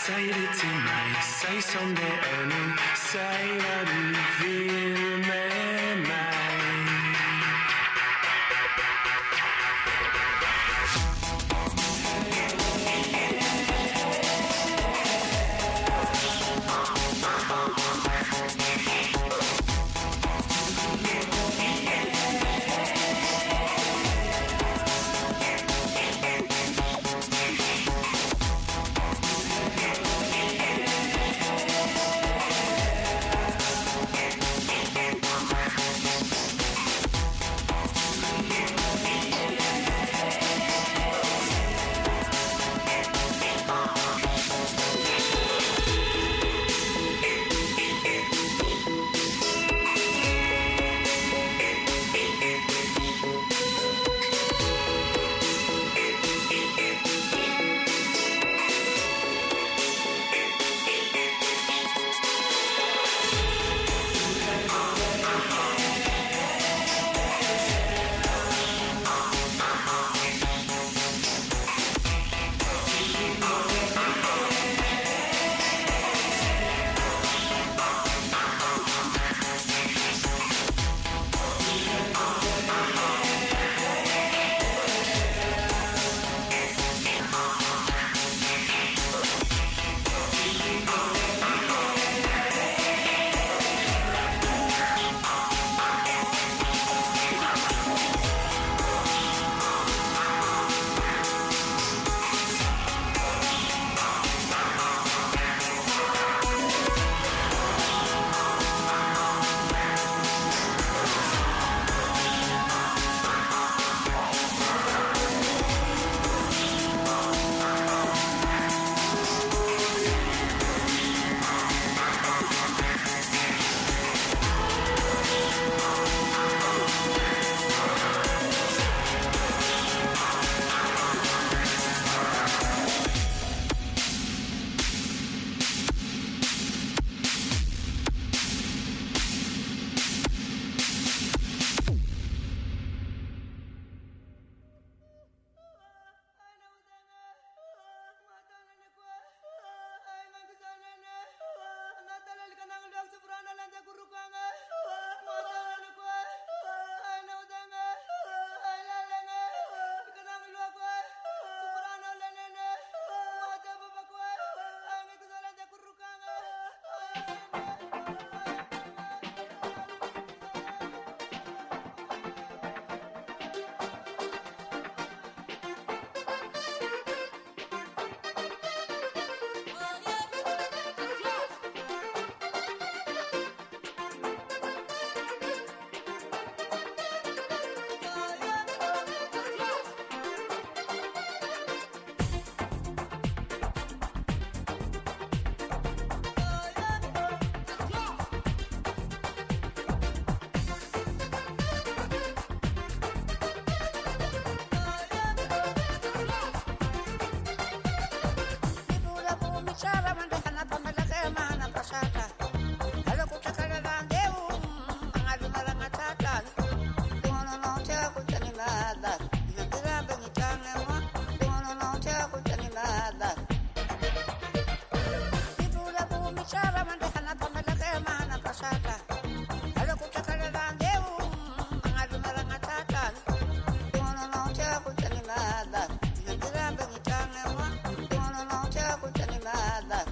Säg det till mig, säg som det är nu. Säg vad du vill med mig. Nada.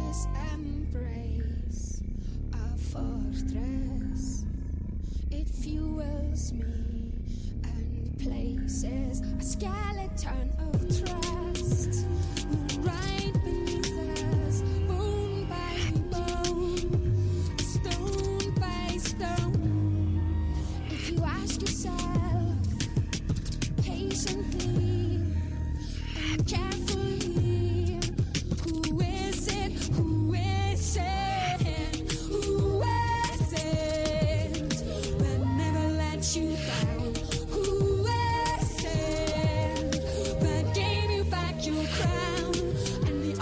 this embrace, a fortress. It fuels me and places a skeleton of trust. Right beneath us, bone by bone, stone by stone. If you ask yourself patiently and carefully, who is it? Who is it? Who is it that never let you down? Who is it that gave you back your crown? And the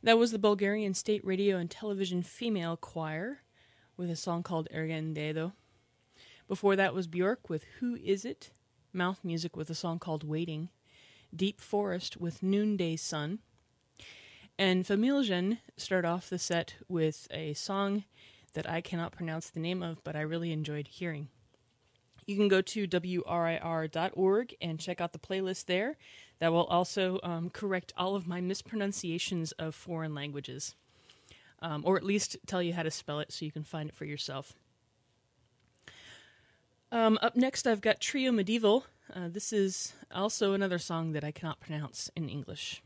That was the Bulgarian State Radio and Television Female Choir with a song called Ergendedo. Before that was Björk with Who Is It? Mouth Music with a song called Waiting. Deep Forest with Noonday Sun. And Familjen started off the set with a song that I cannot pronounce the name of, but I really enjoyed hearing. You can go to WRIR.org and check out the playlist there. That will also correct all of my mispronunciations of foreign languages, or at least tell you how to spell it so you can find it for yourself. Up next, I've got Trio Medieval. This is also another song that I cannot pronounce in English.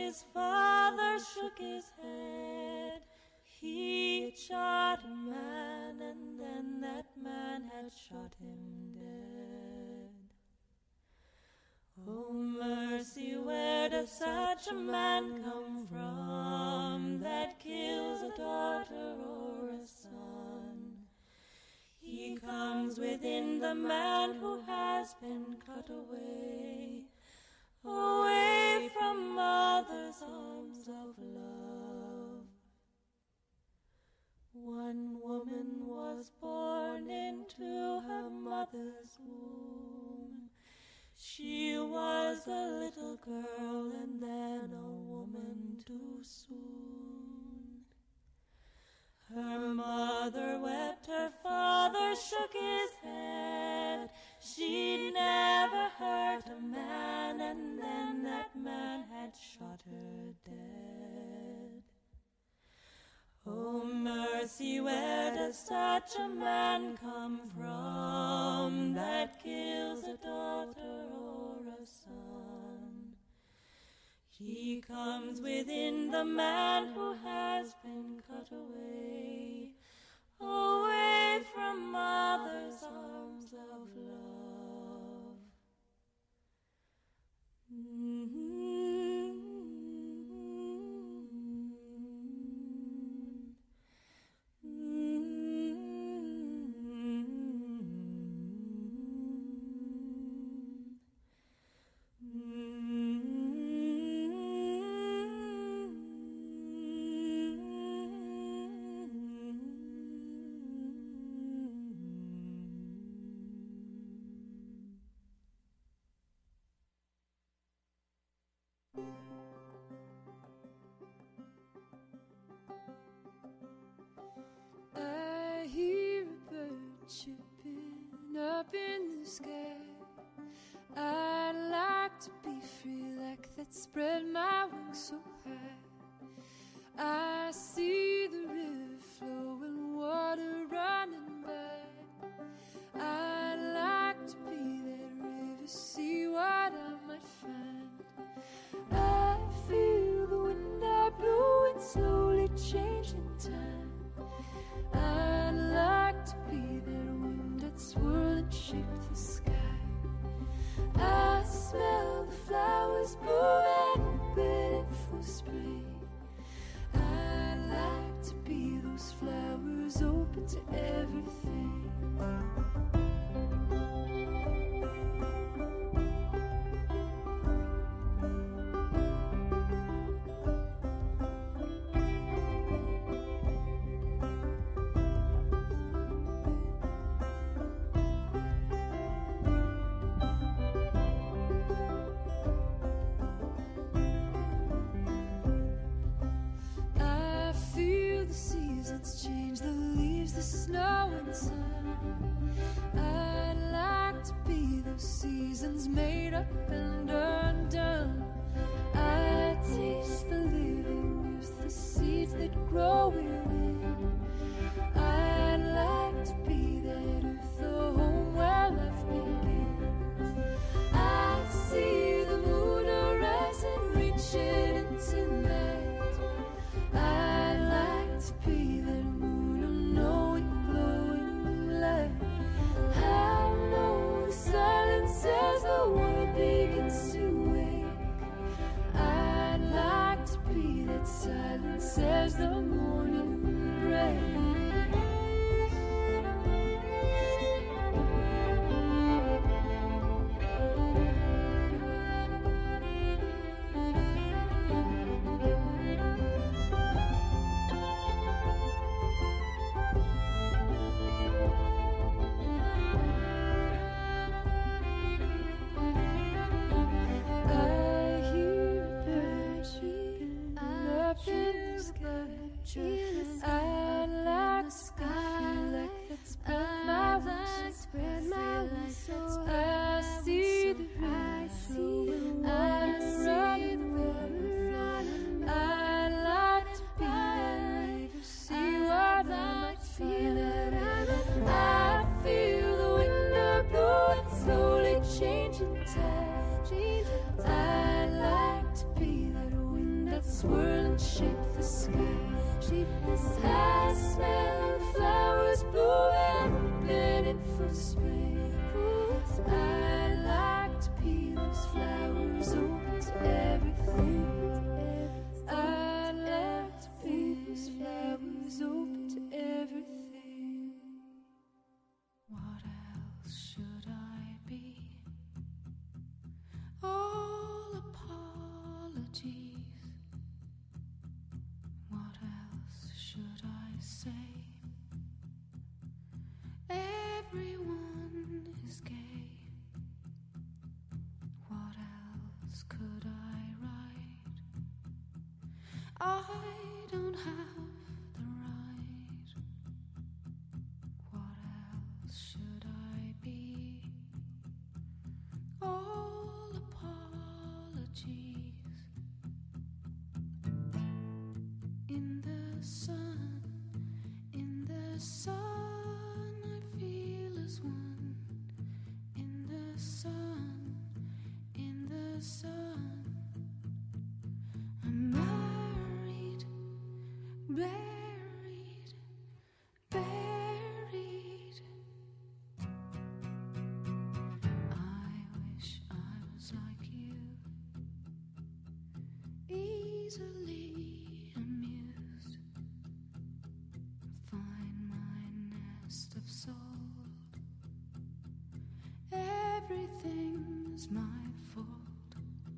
his father shook his head. He had shot a man, and then that man had shot him dead. Oh, mercy, where does such a man come from that kills a daughter or a son? He comes within the man who has been cut away, away from mother's arms of love. One woman was born into her mother's womb. She was a little girl and then a woman too soon. Her mother wept, her father shook his head. She'd never hurt a man, and then that man had shot her dead. Oh, mercy, where does such a man come from that kills a daughter or a son? He comes within the man who has been cut away, away from mother's arms of love. I hear a bird chirping up in the sky. I'd like to be free like that, spread my wings so high. I see the river flowing, water running by. I'd like to be that river, see what I might find. I feel the wind I blow, it's slowly changing time. I'd like to be that wind that swirl and shape the sky. I smell the flowers blooming, opening for spring. I'd like to be those flowers open to everything. I feel the seasons change, the leaves, the snow and sun. I'd like to be those seasons made up and undone. I taste the living roots, the seeds that grow within. I'd like to be that earth, the home where life begins. I see the moon arising, reaching into night. I'd like to be that moon, unknowing, glowing light. I know the silence as the world begins to wake. I'd like to be that silence as the morning breaks. I hear a bird chirping up in the sky. I'd like to feel like that, spread my wings so high. I see the river flowing, water running by. I'd like to be that river, see what I might feel. I feel the wind blowing, slowly changing tide. I'd like to be that wind swirl and shape the sky. I smell the flowers blooming, open in full swing. I'd like to be those flowers open to everything. I'd like to be those flowers open to everything. What else should I be? All apologies. What else should I say? Everyone is gay. What else could I write? I don't have the right. What else should I be? All apologies. In the sun, I feel as one. In the sun, I'm married, buried. I wish I was like you, easily amused. Find my nest of salt. Everything's my fault.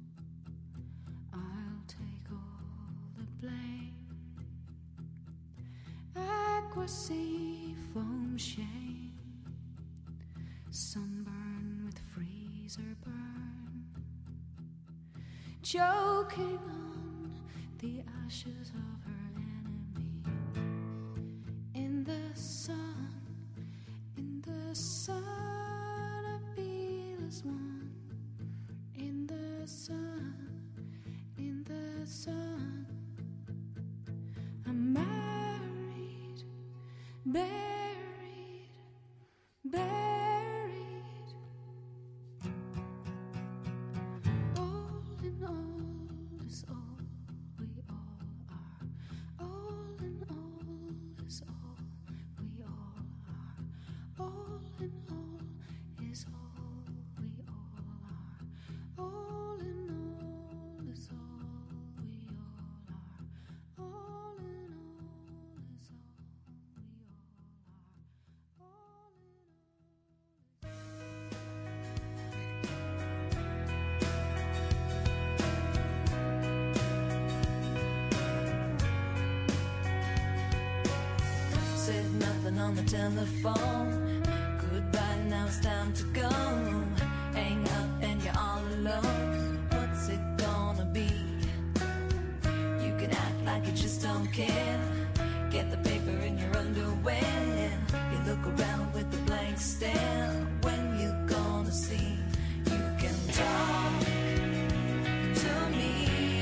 I'll take all the blame. Aqua-sea foam shame. Sunburn with freezer burn. Choking on the ashes of her enemy. In the sun, I feel as one. In the sun, I'm married, buried. All in all is all we all are. All in all is all we all are. All in all is all we all are. All in all is all we all are. All in all is all we all are. All in Said nothing on the telephone. Goodbye, now it's time to go. Hang up and you're all alone. What's it gonna be? You can act like you just don't care. Get the paper in your underwear. You look around with a blank stare. When you gonna see? You can talk to me.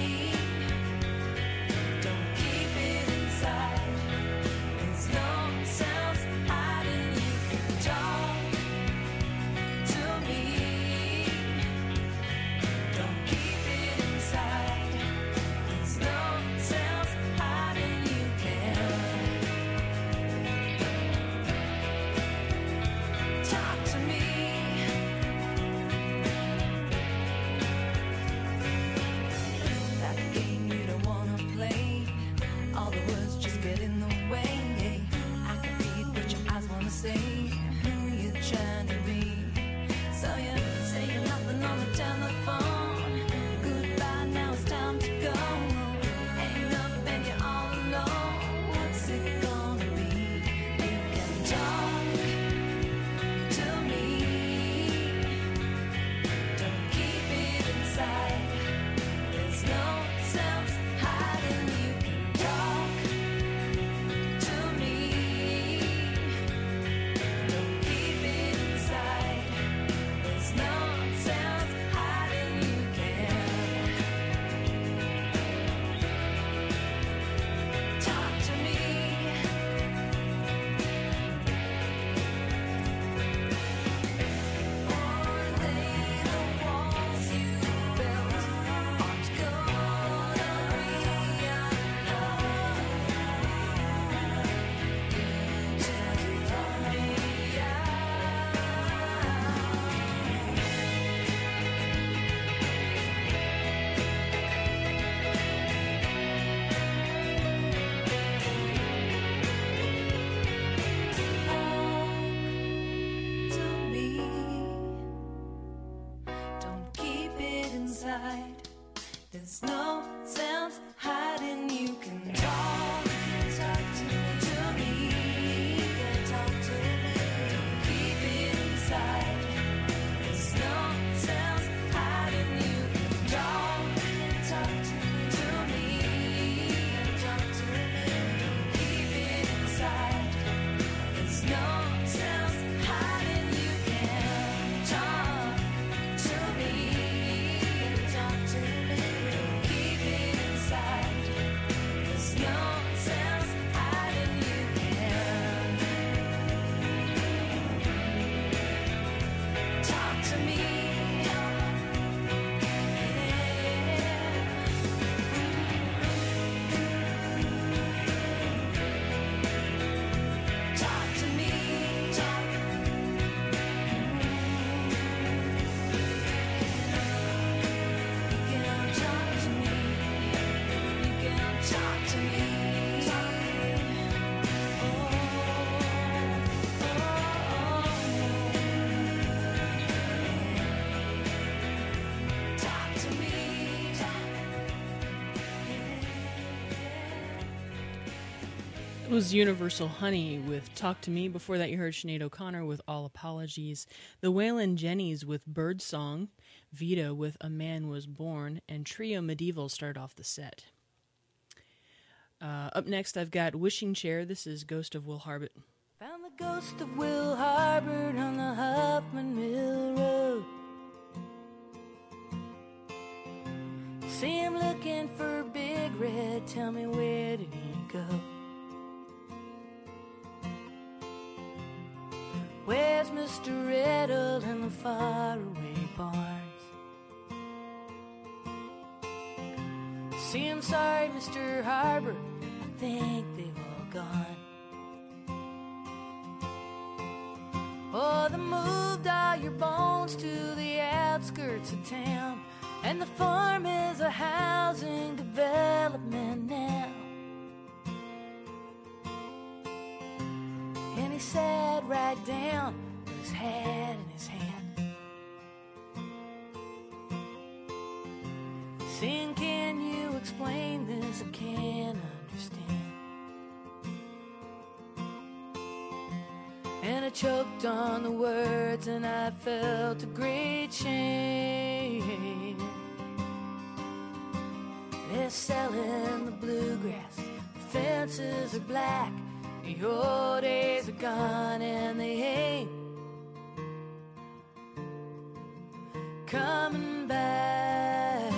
Don't keep it inside. There's no sense hiding. You can talk to me. Don't keep it inside. There's no sense hiding. You There's no sense hiding. You can talk to me. You can talk to me. Don't keep it inside. There's no sense hiding. You can talk to me. You can talk to me. Don't keep it inside. There's no sense hiding. You can talk to me. You can talk to me. Don't keep it inside. There's no sense hiding. You can talk to me. Talk to me. Talk. You can talk to me. You can talk to me. Talk. Talk to me. Talk. It was Universal Honey with Talk to Me. Before that, you heard Sinead O'Connor with All Apologies. The Waylon Jennys with Bird Song. Vita with A Man Was Born. And Trio Medieval start off the set. Up next, I've got Wishing Chair. This is Ghost of Will Harbit. Found the ghost of Will Harbert on the Huffman Mill Road. See him looking for Big Red. Tell me, where did he go? Where's Mr. Riddle and the faraway barns? See, I'm sorry, Mr. Harbert, I think they've all gone. Oh, they moved all your bones to the outskirts of town, and the farm is a housing development now. And he sat right down with his hat in his hand, saying, can you explain this? I can't understand. And I choked on the words and I felt a great shame. They're selling the bluegrass, the fences are black, the old days are gone and they ain't coming back.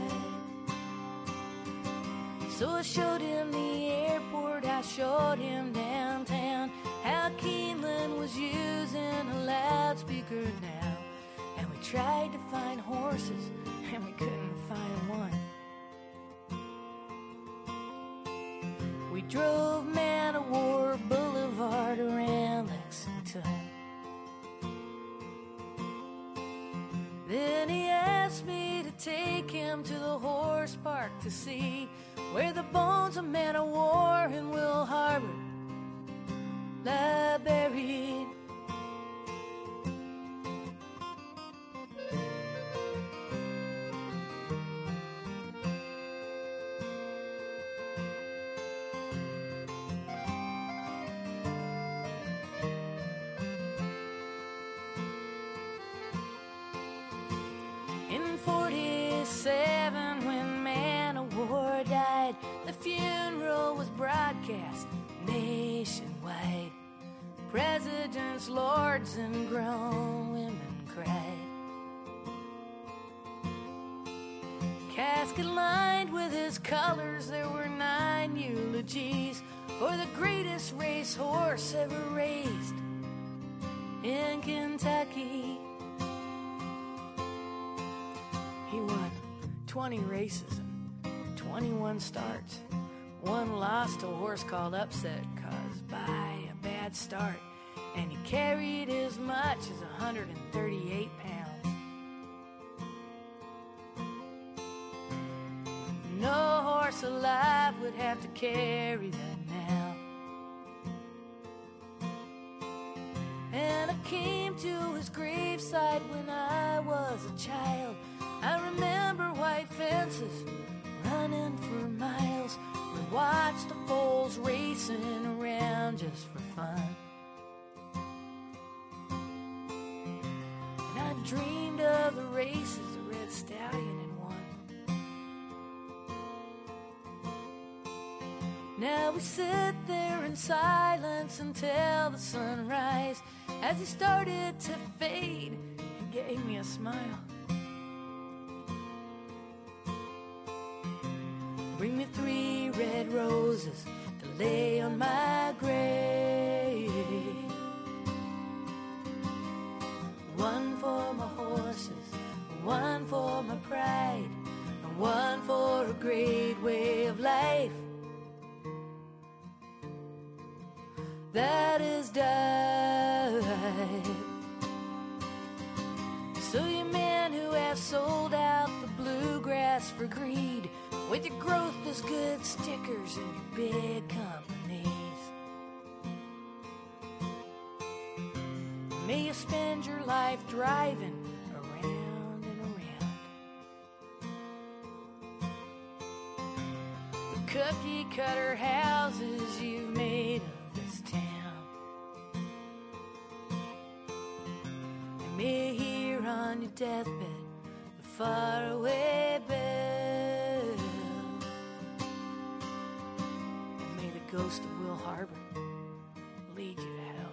So I showed him the airport, I showed him downtown, how Keeneland was using a loudspeaker now. And we tried to find horses and we couldn't find one. We drove Man of War Boulevard around Lexington. Then he asked me to take him to the horse park to see where the bones of Man of War and Will Harbert lie buried. In 47, when Man of War died, the funeral was broadcast nationwide. Presidents, lords, and grown women cried. Casket lined with his colors, there were 9 eulogies for the greatest racehorse ever raised in Kentucky. He won 20 races and 21 starts. One lost to a horse called Upset, caused by a bad start, and he carried as much as 138 pounds. No horse alive would have to carry that now. And I came to his graveside when I was a child. I remember white fences running for miles. We watched the foals racing around just for fun. And I dreamed of the races the Red Stallion had won. Now we sit there in silence until the sunrise. As he started to fade, he gave me a smile. Bring me 3 red roses to lay on my grave. 1 for my horses, 1 for my pride, and 1 for a great way of life that is died. So you men who have sold out the bluegrass for greed, with your growth as good stickers and your big companies, may you spend your life driving around and around the cookie cutter houses you've made of this town. And may you hear on your deathbed the faraway bell. Ghost of Will Harbor lead you to hell.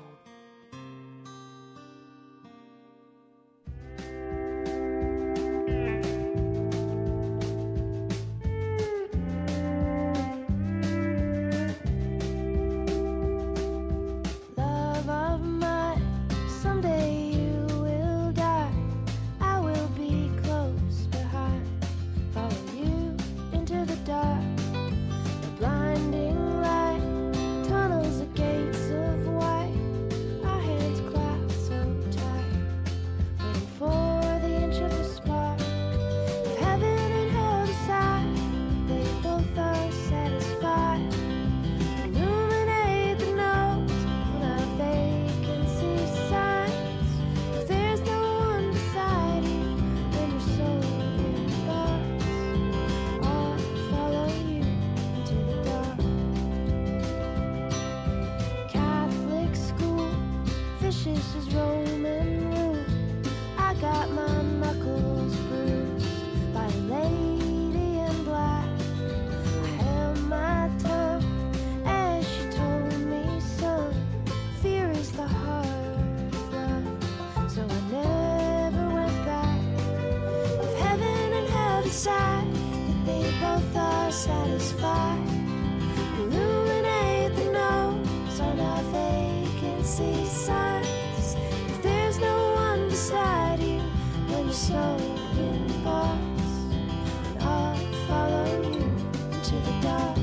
Love of mine, someday you will die. I will be close behind, follow you into the dark. The blinding tunnels, the gates of white, our hands clasped so tight, waiting for the inch of the spark of heaven and hell beside. They both are satisfied. Illuminate the notes on our vacancy signs. If there's no one beside you, then your soul embarks. I'll follow you into the dark. Vicious as Roman rule, I got my knuckles bruised by a lady in black. I held my tongue as she told me, son, fear is the heart of love. So I never went back. If heaven and hell decide that they both are satisfied, illuminate the notes on our vacancy signs. If there's no one beside you when your soul embarks, then I'll follow you into the dark.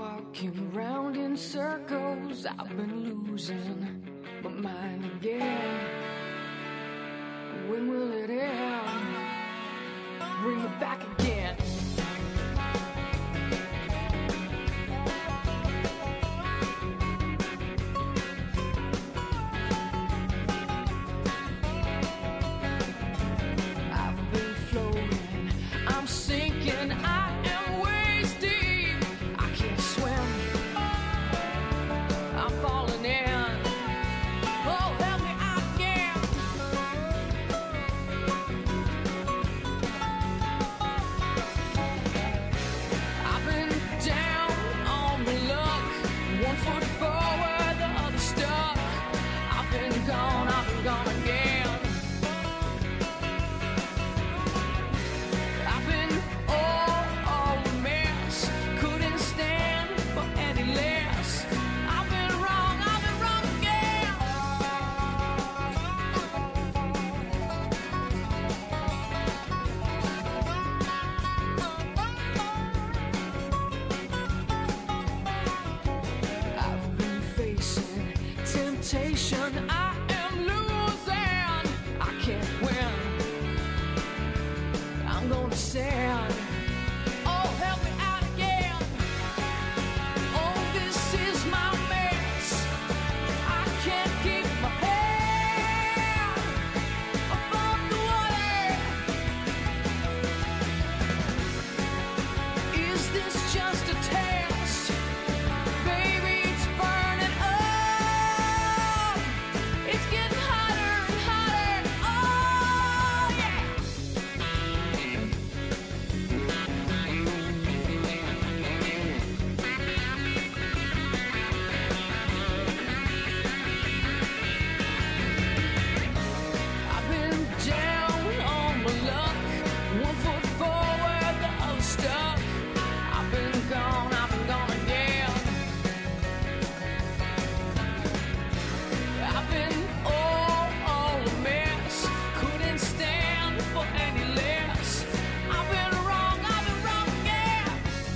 walking round in circles. I've been losing my mind again. When will it end? Bring me back again. I've been floating, I'm sinking, I am waist deep. I can't swim, I'm falling in. Oh, help me out again. I've been down on the luck, 1 foot forward, the other stuck. I've been gone again. I've been all a mess, couldn't stand for any less. I've been wrong again. I've been facing temptation, I am losing. I can't win, I'm gonna send. Oh, help me out again. Oh, this is my mess. I can't keep my head above the water. Is this just a test? Baby, it's burning up. It's getting hotter and hotter. Oh, yeah. I've been down on my luck, 1 foot forward, the other stuck. I've been gone again. I've been all a mess, couldn't stand for any less. I've been wrong again.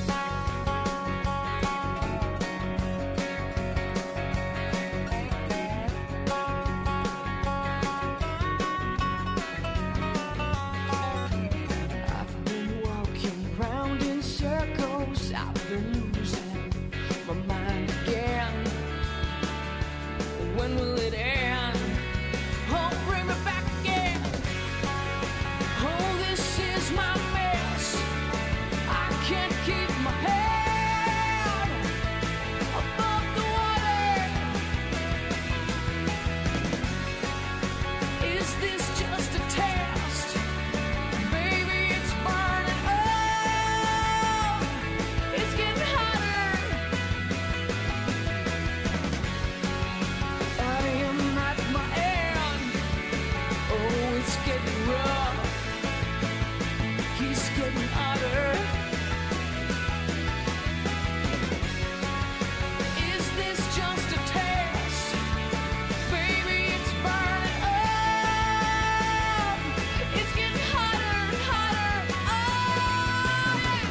I've been walking round in circles. I've been losing my mind again. When will it end? Oh, bring me back again. Oh, this is my mess. I can't keep my head above the water. Is this just a test? Baby, it's burning up. It's getting hotter. I am at my end. Oh, it's getting rough. He's getting hotter. Is this just a test? Baby, it's burning up. It's getting hotter and hotter. Oh, yeah.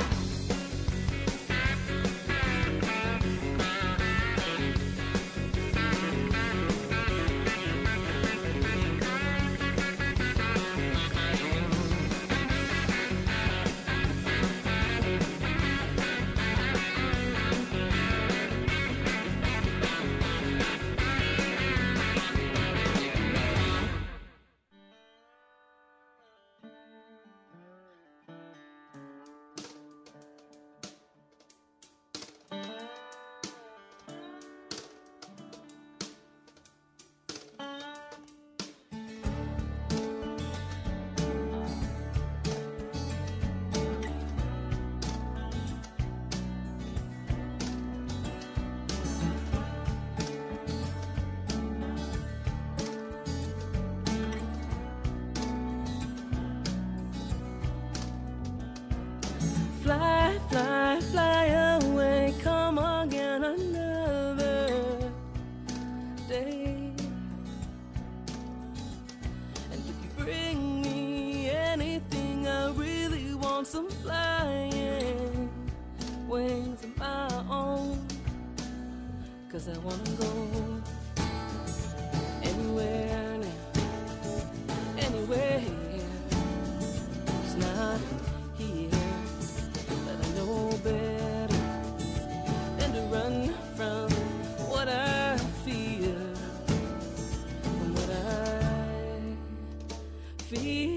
Fly, fly, fly away, come again another day. And if you bring me anything, I really want some flying wings of my own. 'cause I wanna go anywhere now, anywhere. It's not here, but I know better than to run from what I feel, from what I feel.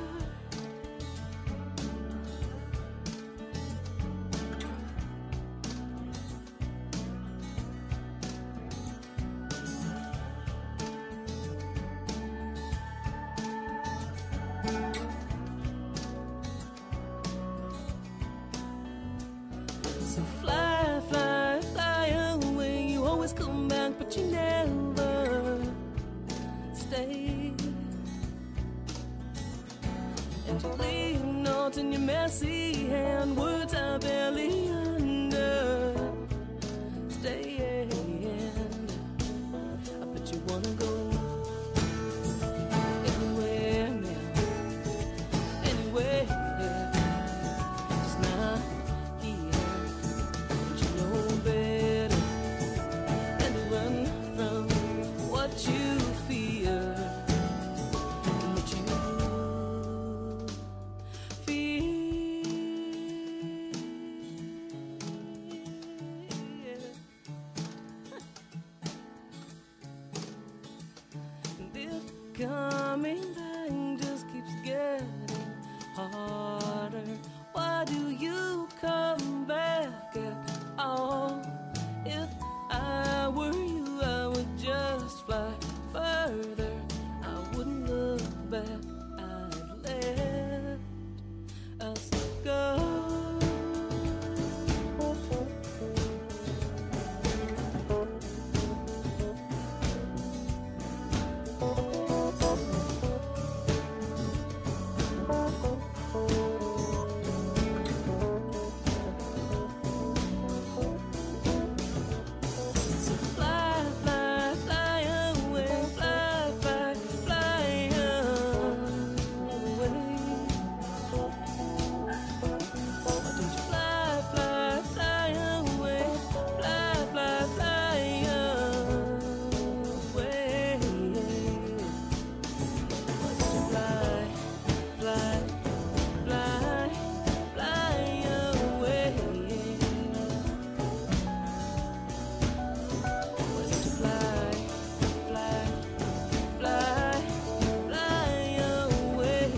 So fly, fly, fly away. You always come back, but you never stay. And you leave notes in your messy hand, words I barely understand. I bet you wanna go anywhere now, anywhere. It's not here, but you know better than to run from what you fear and what you coming back just keeps getting harder. Why do you come back at all? If I were you, I would just fly further. I wouldn't look back, I'd let us go. So fly, fly, fly away, fly, fly, fly away. Why don't you fly, fly, fly away, fly, fly, fly away. Why don't you fly, fly, fly, fly away? Why don't you fly, fly, fly, fly away?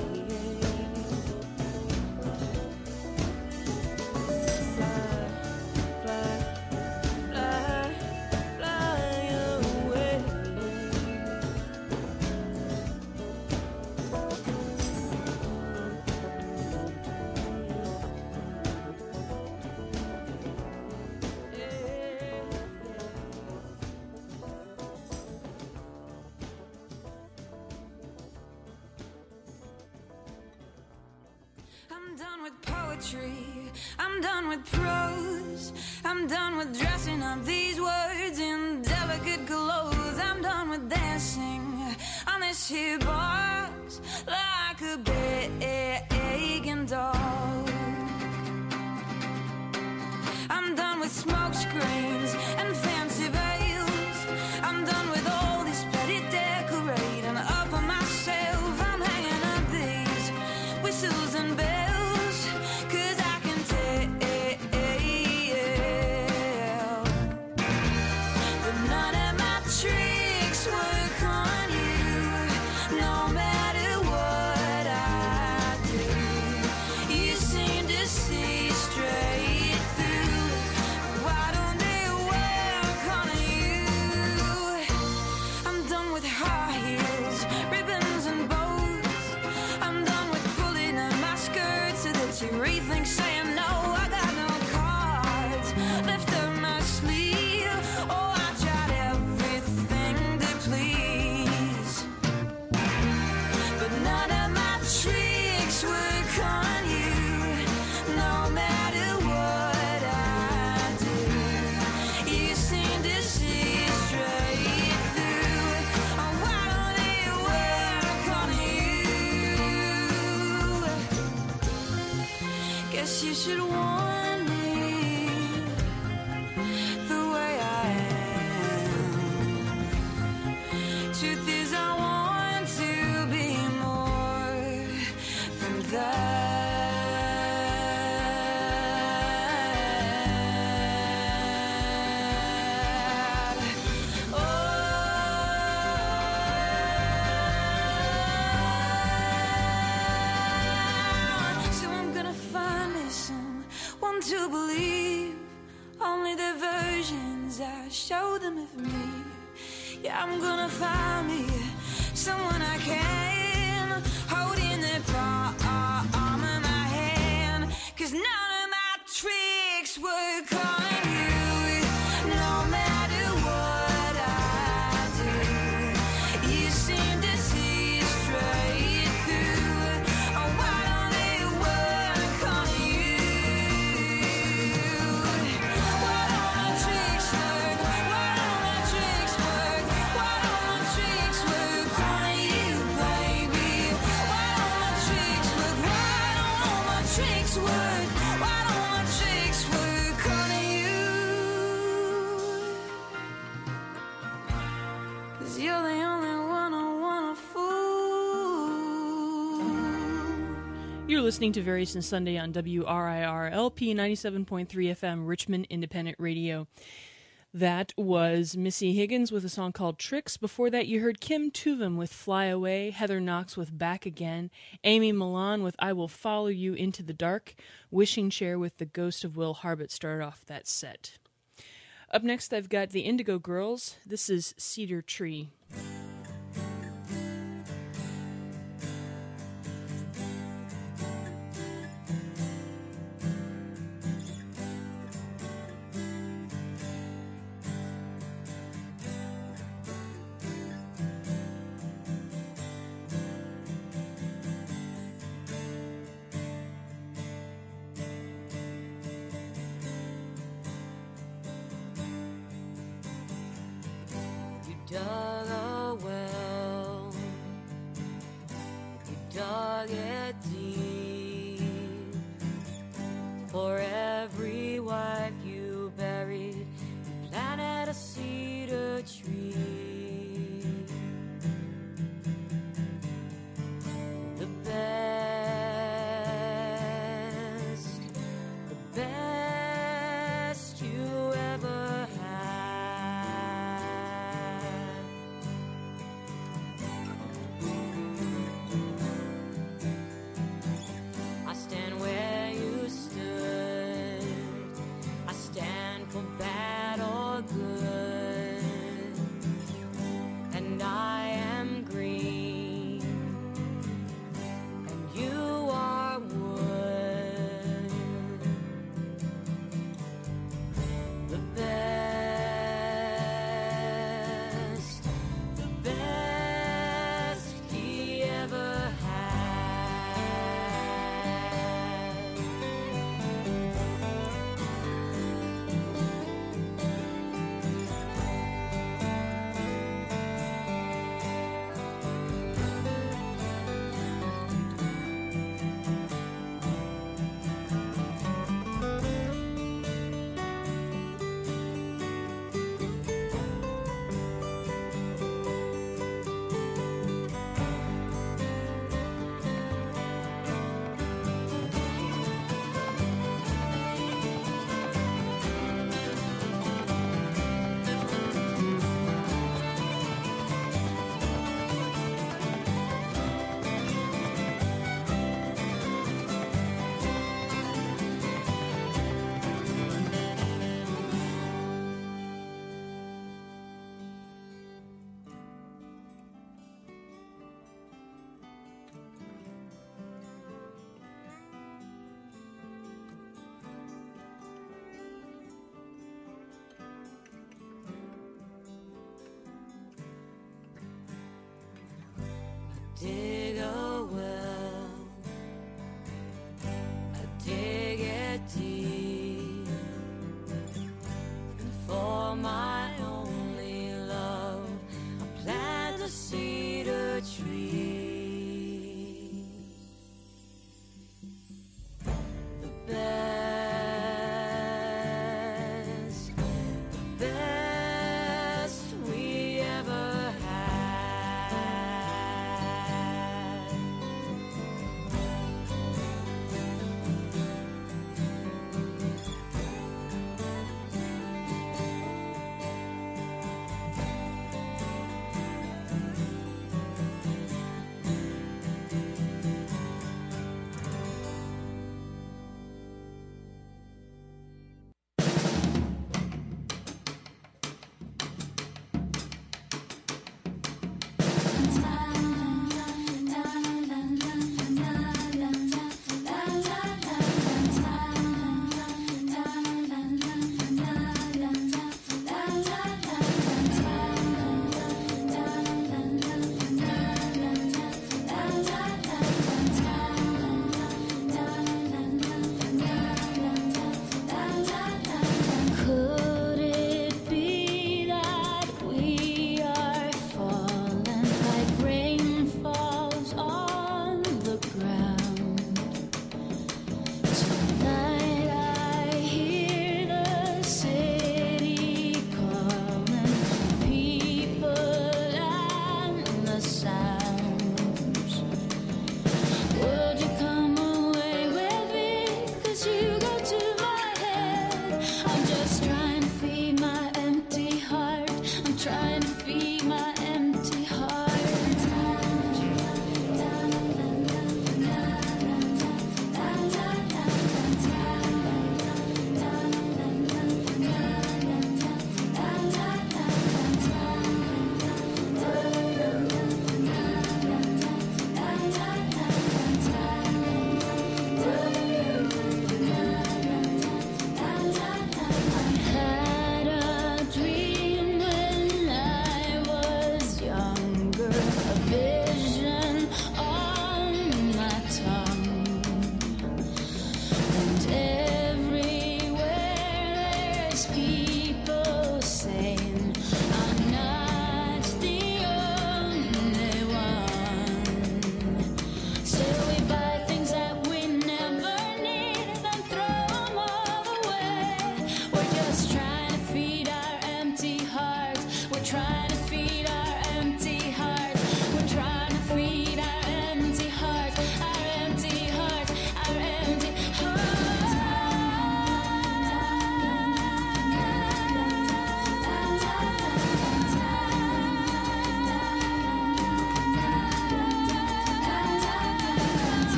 Fly, fly, fly, fly away. I'm done with poetry, I'm done with prose, I'm done with dressing up these words in delicate clothes. I'm done with dancing on this here box like a begging dog. I'm done with smoke screens and fancy veils. I'm done with all this petty decorating up on myself. I'm hanging up these whistles and bells, 'cause I can tell that none of my tricks work on you, no matter show them of me. Yeah, I'm gonna find me someone I can hold in their palm of my hand. 'Cause none of my tricks work on you. No matter what I do, you seem to see straight through. Oh, why don't they work on you? Why don't my tricks work? Why don't my tricks work? Why don't my tricks work on you, baby? Why don't my tricks work? Why don't all my tricks work? Why don't my tricks work on you? 'Cause you're the only one I wanna fool. You're listening to Various Sunday on WRIR LP 97.3 FM, Richmond Independent Radio. That was Missy Higgins with a song called Tricks. Before that, you heard Kim Tuvim with Fly Away, Heather Knox with Back Again, Amy Milan with I Will Follow You Into the Dark, Wishing Chair with The Ghost of Will Harbut started off that set. Up next, I've got the Indigo Girls. This is Cedar Tree. You dug a well, you dug it deep. For every wife you buried, you planted a cedar tree. The best you ever had.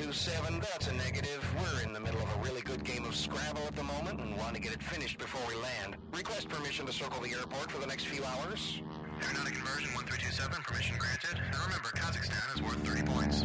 1327, that's a negative. We're in the middle of a really good game of Scrabble at the moment and want to get it finished before we land. Request permission to circle the airport for the next few hours. Aeronautic conversion 1327, permission granted. And remember, Kazakhstan is worth 30 points.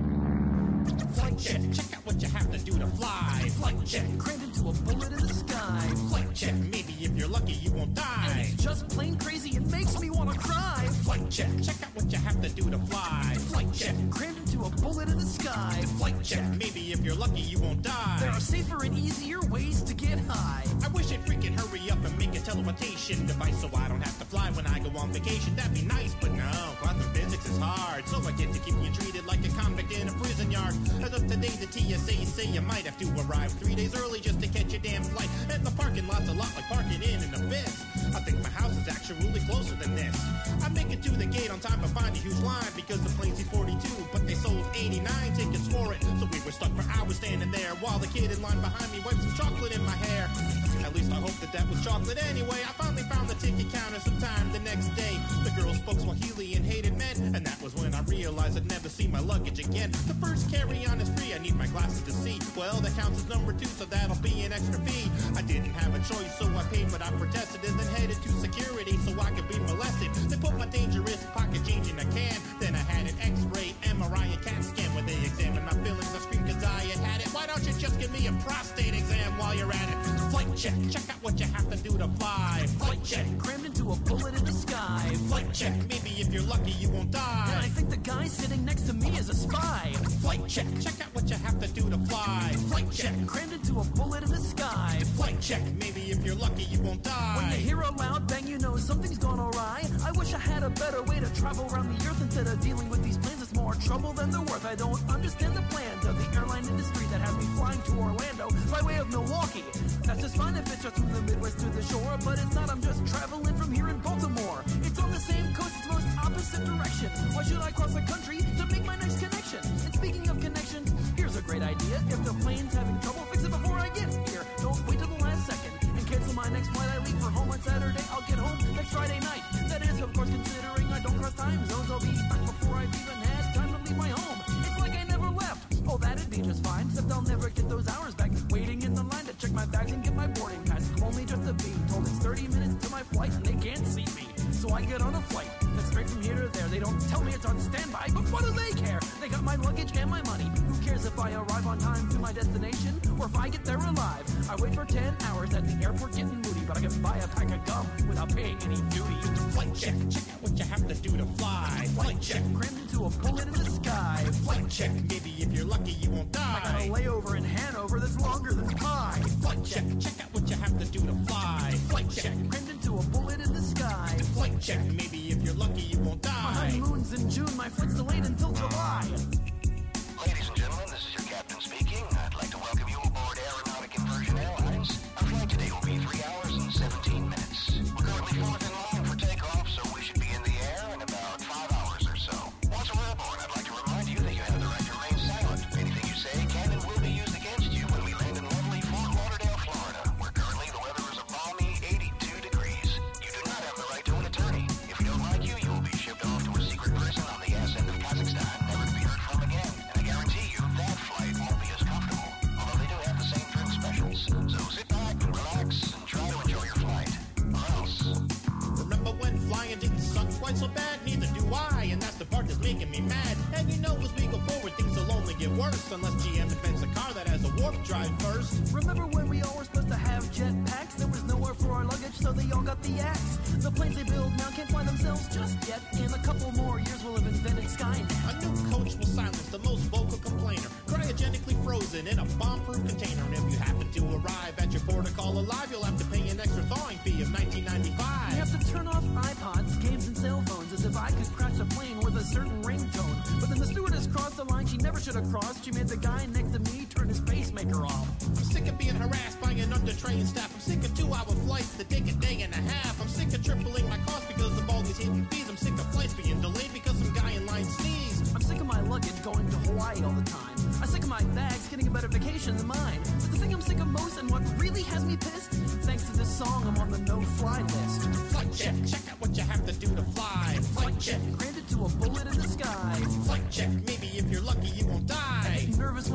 Flight check, check out what you have to do to fly. Flight check, crammed into a bullet in the sky. Flight check, maybe if you're lucky you won't die. And it's just plain crazy, it makes me want to cry. Flight check, check out what you have to do to fly. Flight check, crammed into a bullet in the sky. Flight check, maybe if you're lucky you won't die. There are safer and easier ways to get high. I wish I'd freaking hurry up and make a teleportation device so I don't have to fly when I go on vacation. That'd be nice, but no, quantum physics is hard. So I get to keep you treated like a convict in a prison yard. As of today, the TSA say you might have to arrive 3 days early just to catch your damn flight. And the parking lot's a lot like parking in an abyss. I think my house is actually really closer than this. I make it to the gate on time but find a huge line because the plane seats 42, but they sold 89 tickets for it. So we were stuck for hours standing there while the kid in line behind me wiped some chocolate in my hair. At least I hope that was chocolate anyway. I finally found the ticket counter sometime the next day. The girl spoke Swahili and hated men, and that was when I realized I'd never see my luggage again. The first carry-on is free, I need my glasses to see. Well, that counts as number 2, so that'll be an extra fee. I didn't have a choice, so I paid, but I protested and then headed to security so I could be molested. They put my dangerous pocket change in a can. Then I had an X-ray, MRI, and CAT scan. When they examined my feelings, I screamed cause I had it. Why don't you just give me a prostate exam while you're at it? Flight check, check out what you have to do to fly. Flight check, crammed into a bullet in the sky. Flight check, maybe if you're lucky you won't die. And I think the guy sitting next to me is a spy. Flight check, check out what you have to do to fly. Flight check, crammed into a bullet in the sky. Flight check, maybe if you're lucky you won't die. When you hear a loud bang, you know something's gone awry. I wish I had a better way to travel around the earth instead of dealing with these planes. It's more trouble than they're worth. I don't understand the plans of the airline industry that has me flying to Orlando by way of Milwaukee. That's just fine if it's just from the Midwest to the shore, but it's not, I'm just traveling from here in Baltimore. It's on the same coast, it's most opposite direction. Why should I cross the country to make my next connection? And speaking of connections, here's a great idea. If the plane's having trouble, fix it before I get here. Don't wait till the last second and cancel my next flight. I leave for home on Saturday, I'll get home next Friday night. That is, of course, considering I don't cross time zones. I'll be back before I've even had time to leave my home. It's like I never left. Oh, that'd be just fine, except I'll never get those hours back waiting in the line to check my bags and get my boarding pass. Only just to be told it's 30 minutes to my flight and they can't see me. So I get on a flight that's straight from here to there. They don't tell me it's on standby, but what do they care? They got my luggage and my money. Who cares if I arrive on time to my destination or if I get there alive? I wait for 10 hours at the airport getting moody, but I can buy a pack of gum without paying any duty. Flight check, check out what you have to do to fly. Flight check, crammed into a bullet in the sky. Flight check, maybe if you're lucky you won't die. I got a layover in Hanover that's longer than pi. Flight check, check out what you have to do to fly. Flight check, crammed into a bullet in the sky. Flight check, maybe if you're lucky you won't die. My honeymoon's in June, my flight's delayed until July. Ladies and gentlemen, this is your captain speaking. I'd like to welcome you aboard Aeronautic Conversion Airlines. Our flight today will be 3 hours and 17 minutes. We're currently fourth in line for takeoff, so we should be in the air in about 5 hours or so. Once we're aboard, I'd like to remind you that you have the right to remain silent. Anything you say can and will be used against you when we land in lovely Fort Lauderdale, Florida, where currently the weather is a balmy 82 degrees. You do not have the right to an attorney. If we don't like you, you will be shipped off to a secret prison on the ass end of Kazakhstan, never to be heard from again. And I guarantee you that flight won't be as comfortable, although they do have the same trim specials. So sit back, relax, and try to enjoy your flight. Or else. Remember when flying didn't suck quite so bad? Neither do I, and that's the part that's making me mad. And you know as we go forward, things will only get worse unless GM invents a car that has a warp drive first. Remember when we all were supposed to have jetpacks? There was nowhere for our luggage, so they all got the axe. The planes they build now can't fly themselves just yet. In a couple more years, we'll have invented Skynet. A new coach will silence the most vocal complainer, cryogenically frozen in a bomb-proof container. And if you happen to arrive at your port of call alive, you'll have to pay an extra thawing fee of $19.95. You have to turn off iPods, games, and cell phones as if I could crash a plane with a certain ringtone. But then the stewardess crossed the line she never should have crossed. She made the guy next to me turn his pacemaker off. I'm sick of being harassed by an undertrained staff. I'm sick of 2-hour flights that take a day and a half. I'm sick of tripling my cost because of all these hidden fees. I'm sick of flights being delayed because some guy in line sneezed. I'm sick of my luggage going to Hawaii all the time. I'm sick of my bags getting a better vacation than mine. But the thing I'm sick of most and what really has me pissed, thanks to this song, I'm on the no-fly list. Flight check, check out what you have to do to fly. Flight check, crammed into a bullet in the sky. Flight check, maybe if you're lucky you won't die. I get nervous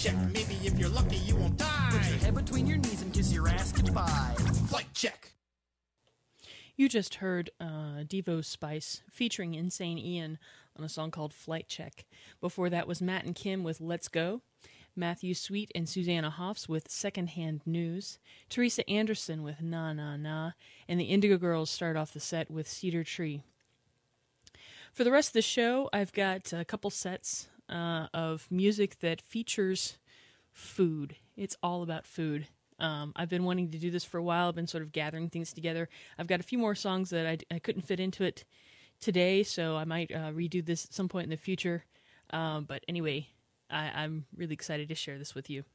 check. Maybe if you're lucky, you won't die. Put your head between your knees and kiss your ass goodbye. Flight check. You just heard Devo Spice featuring Insane Ian on a song called Flight Check. Before that was Matt and Kim with Let's Go, Matthew Sweet and Susanna Hoffs with Secondhand News, Teresa Anderson with Na Na Na, and the Indigo Girls start off the set with Cedar Tree. For the rest of the show, I've got a couple sets of music that features food. It's all about food. I've been wanting to do this for a while. I've been sort of gathering things together. I've got a few more songs that I couldn't fit into it today, so I might redo this at some point in the future. But anyway, I'm really excited to share this with you.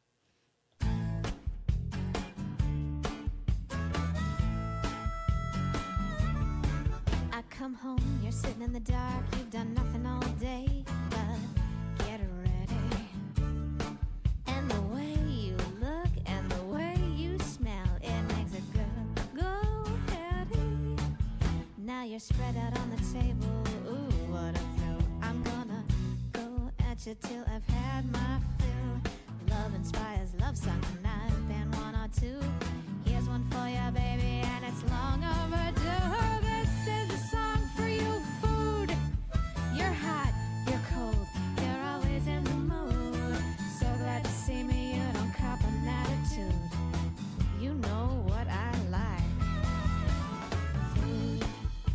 I come home, you're sitting in the dark, you've done nothing all day but get ready. And the way you look and the way you smell, it makes a girl go heady. Now you're spread out on the table, ooh, what a thrill. I'm gonna go at you till I've had my fill. Love inspires love song tonight, been one or two. Here's one for you, baby, and it's long overdue. This is a song for you, food. You're hot, you're cold, you're always in the mood. So glad to see me, you don't cop an attitude. You know what I like. Food.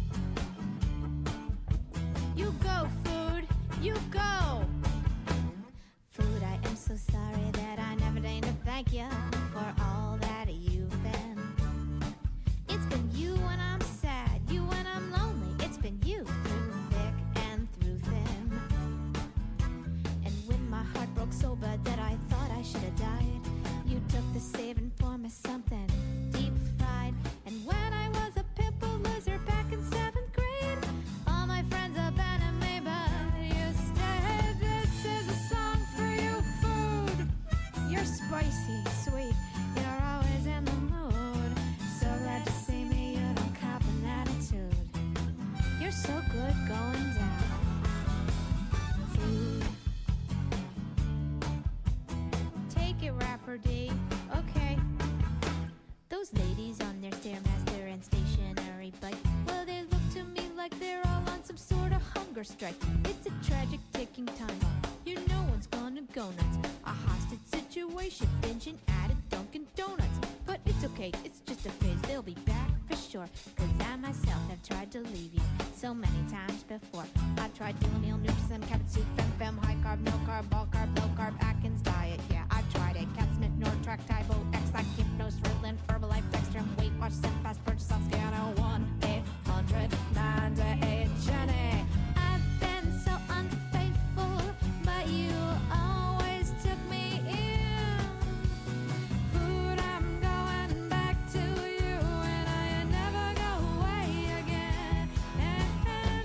You go, food, you go. Food, I am so sorry that I never deigned to thank you for all that you've been. It's been you when I'm sad, you when I'm lonely. It's been you through thick and through thin. And when my heart broke so bad that I thought I should have died, you took the saving for me something deep fried. And when I was a pimple loser back in 7th grade, all my friends abandoned me, but you stayed. This is a song for you, food. You're spicy, sweet, you're always in the mood. So glad to see me, you don't cop an attitude. You're so good going down. Food. Take it, Rapper D. Okay. Those ladies on their Stairmaster and stationary bike, well, they look to me like they're all on some sort of hunger strike. It's a tragic ticking time bomb. You know one's gonna go nuts. A hostage situation, binging at a Dunkin' Donuts. But it's okay, it's just a phase. They'll be back for sure. Cause I myself have tried to leave you so many times before. I've tried doing meal nutrition, cabin soup, fem, high carb, no carb, all carb, low carb, Atkins diet. Yeah, I've tried it. Cat Smith, Nortrac, Tybo, X-Lac, Hypnos, Ritalin, Herbalife, Dextrim, Weight Watch, Fast Purchase on Scanner, 1-800-928-JENNY. I've been so unfaithful, but you always took me in. Food, I'm going back to you, and I never go away again. And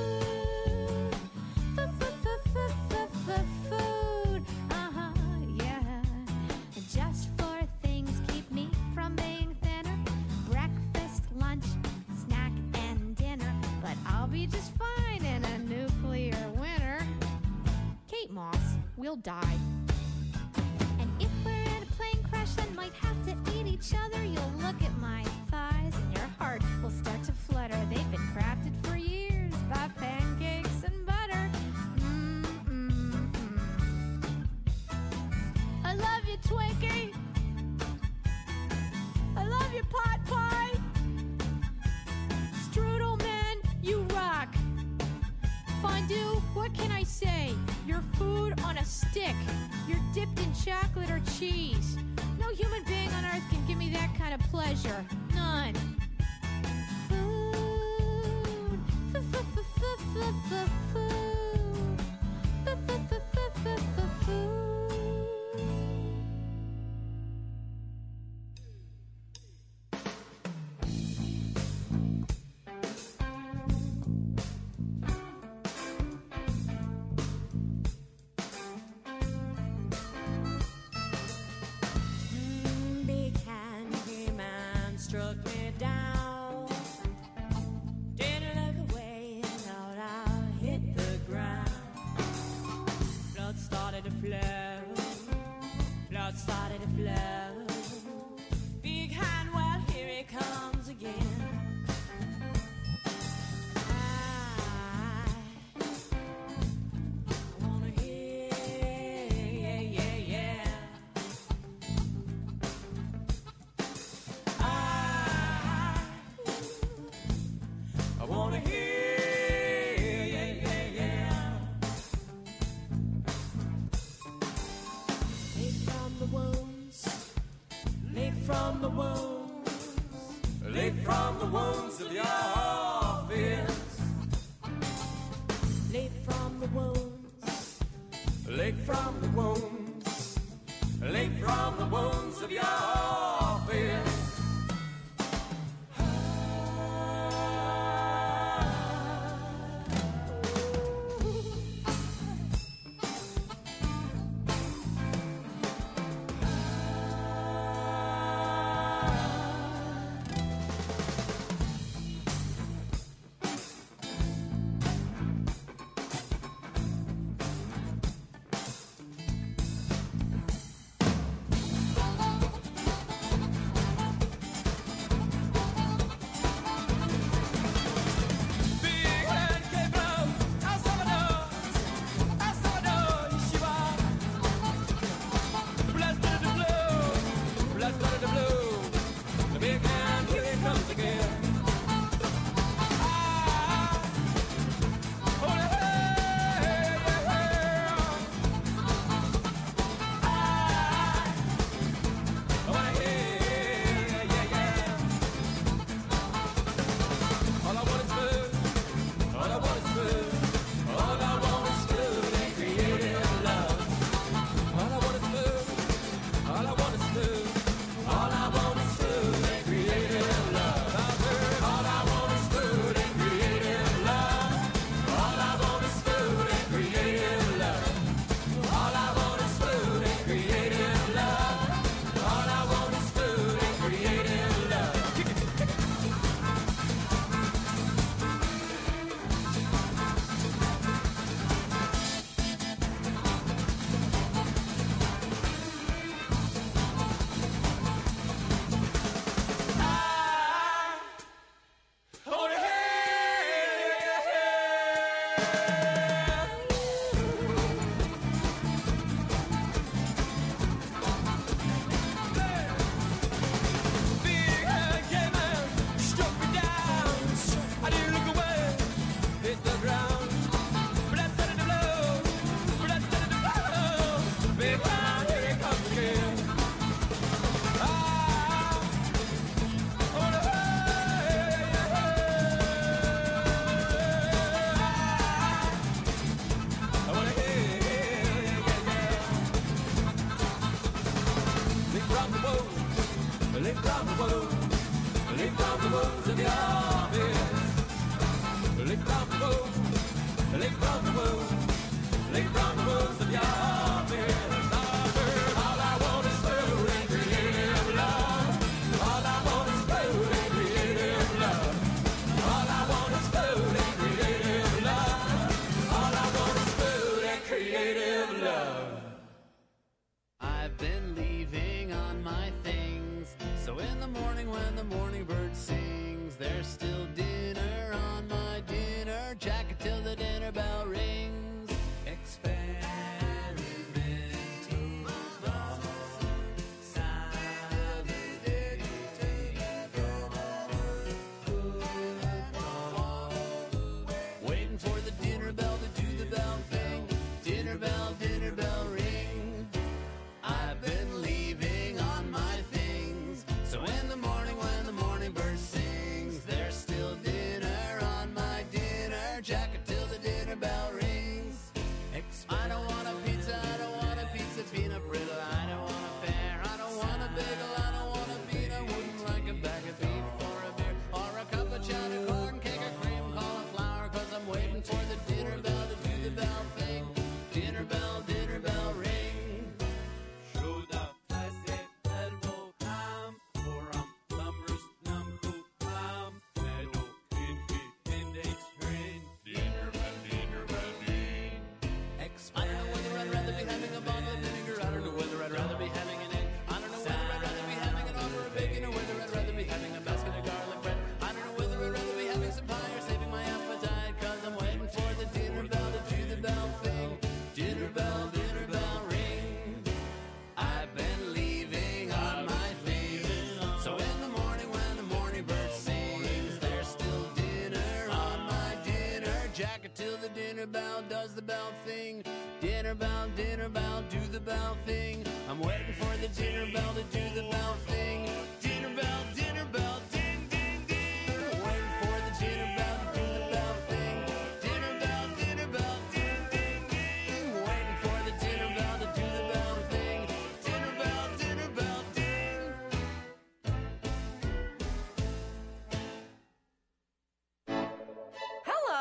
food, yeah. Just for things keep me from being thinner. Breakfast, lunch, snack, and dinner. But I'll be just fine in a nuclear winter. Kate Moss, we'll die. And if we're in a plane crash and might have to eat each other, you'll look at my thighs and your heart will start to flutter. They've been crafted for years by pancakes and butter. I love you, Twinkie. I love your pot pie. Strudel, man, you rock. Fondue, what can I say? You're food on a stick. You're dipped in chocolate or cheese. No human being on earth can give me that kind of pleasure. None. Food. Food. Big handy man struck me down. Didn't look away, thought I'll hit the ground. Blood started to flow. started to flow. Big hand, well, here it comes again. I wanna hear, yeah, yeah, yeah. I wanna hear, yeah, yeah, yeah. Lead from the wounds, lead from the wounds, lead from the wounds of your fears. Lead from the wounds, lead from the wounds, lead from the wounds of your fears. I've been leaving on my things, so in the morning when the morning bird sings, there's still dinner on my dinner jacket till the dinner bell rings. Experimenting love, waiting for the dinner bell to do the bell thing. Dinner bell ring. I've been leaving on my things, so in the morning when the morning bird sings, there's still dinner bell does the bell thing. Dinner bell, do the bell thing. I'm waiting for the dinner bell to do the bell thing. Dinner bell, ding, ding, ding. Waiting for the dinner bell to do the bell thing. Dinner bell, ding, ding, ding. Waiting for the dinner bell to do the bell thing. Dinner bell, ding. Hello.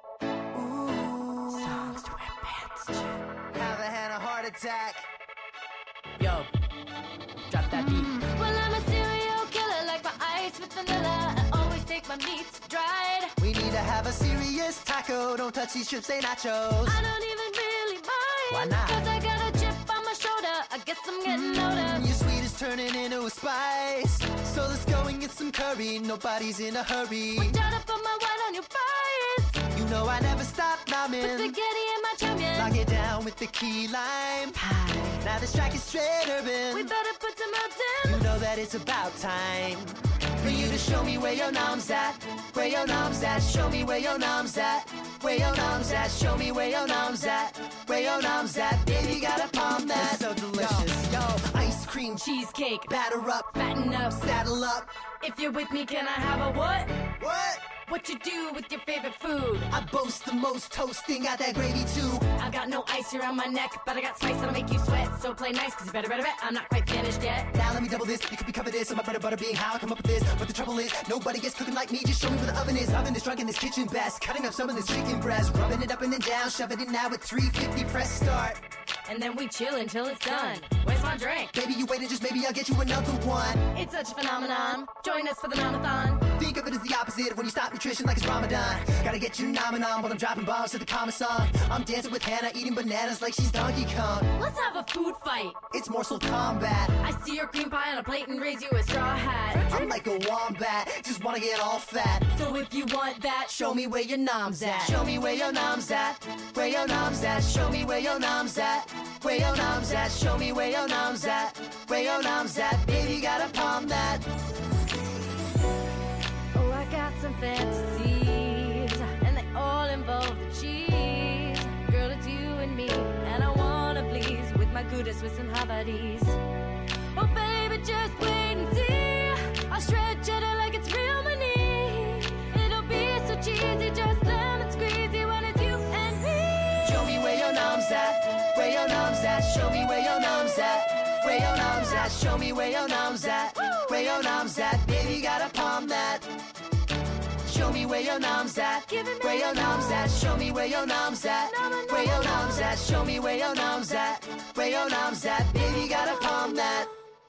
Songs to wear pants to. Haven't had a heart attack. Yo, drop that beat. Well, I'm a serial killer, like my ice with vanilla. I always take my meats dried. We need to have a serious taco. Don't touch these chips, they nachos. I don't even really mind. Why not? Cause I got a chip on my shoulder. I guess I'm getting older. Your sweet is turning into a spice. So let's go and get some curry. Nobody's in a hurry. Try to put my wine on your fries. You know I never stop ramen. Put spaghetti in my chamion. Lock it down with the key lime pie. Now this track is straight urban. We better put some else in. You know that it's about time for you to show me where your nom's at. Where your nom's at. Show me where your nom's at. Where your nom's at. Show me where your nom's at. Where your nom's at. Baby, gotta palm that. It's so delicious. Yo, ice cream, Cheesecake, batter up, fatten up. saddle up. If you're with me, can I have a what? What? What you do with your favorite food? I boast the most toasting, got that gravy too. I got no ice around my neck, but I got spice that'll make you sweat. So play nice, cause you better bet I'm not quite finished yet. Now let me double this, you could be covered this. On my bread and butter being how I come up with this. But the trouble is, nobody gets cooking like me. Just show me where the oven is. Oven is drunk in this kitchen best. Cutting up some of this chicken breast, rubbing it up and then down, shove it in now at 350, press start. And then we chill until it's done. Where's my drink? Baby, you waited, just maybe I'll get you another one. It's such a phenomenon. Join us for the Nomathon. Think of it as the opposite of when you stop nutrition like it's Ramadan. Gotta get you nominal while I'm dropping bombs to the common song. I'm dancing with Hannah, eating bananas like she's Donkey Kong. Let's have a food fight. It's morsel combat. I see your cream pie on a plate and raise you a straw hat. I'm like a wombat, just wanna get all fat. So if you want that, Show me where your nom's at. Show me where your nom's at. Where your nom's at. Show me where your nom's at. Where your nom's at. Show me where your nom's at. Where your nom's at. Baby, gotta palm that. Oh, I got some fantasies, and they all involve the cheese. Girl, it's you and me, and I wanna please with my Gouda, Swiss, and Havardis. Oh, baby, just wait and see. I'll shred cheddar like it's real money. It'll be so cheesy, just lemon squeezy when it's you and me. Show me where your nom's at. Where your nom's at. Show me where your nom's at. Where your nom's at. Show me where your nom's at. Where your nom's at. Baby, gotta palm that. Show me where your nom's at. Where your nom's at. Show me where your nom's at. Where your nom's at. Show me where your nom's at. Where your nom's at. Baby, gotta palm that.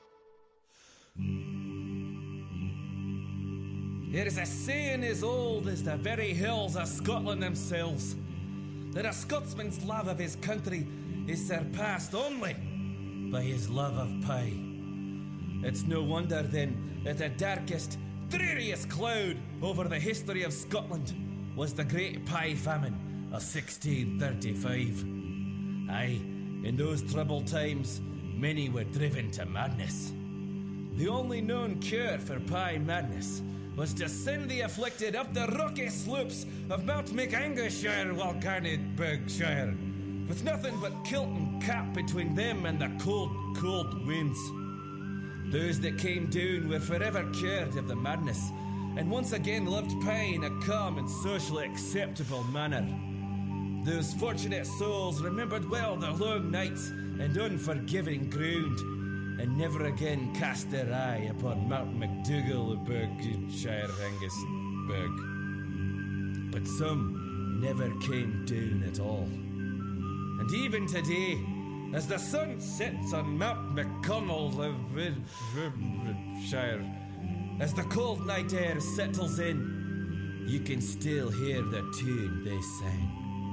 There is a saying as old as the very hills of Scotland themselves, that a Scotsman's love of his country is surpassed only by his love of pie. It's no wonder then that the darkest, dreariest cloud over the history of Scotland was the Great Pie Famine of 1635. Aye, in those troubled times, many were driven to madness. The only known cure for pie madness was to send the afflicted up the rocky slopes of Mount McAngushire, Walcarnedburgshire, with nothing but kilt and cap between them and the cold, cold winds. Those that came down were forever cured of the madness, and once again lived pie in a calm and socially acceptable manner. Those fortunate souls remembered well their long nights and unforgiving ground, and never again cast their eye upon Mount McDougall of Berkshire Angusburg. But some never came down at all. And even today, as the sun sets on Mount McConnell of Shire, as the cold night air settles in, you can still hear the tune they sang.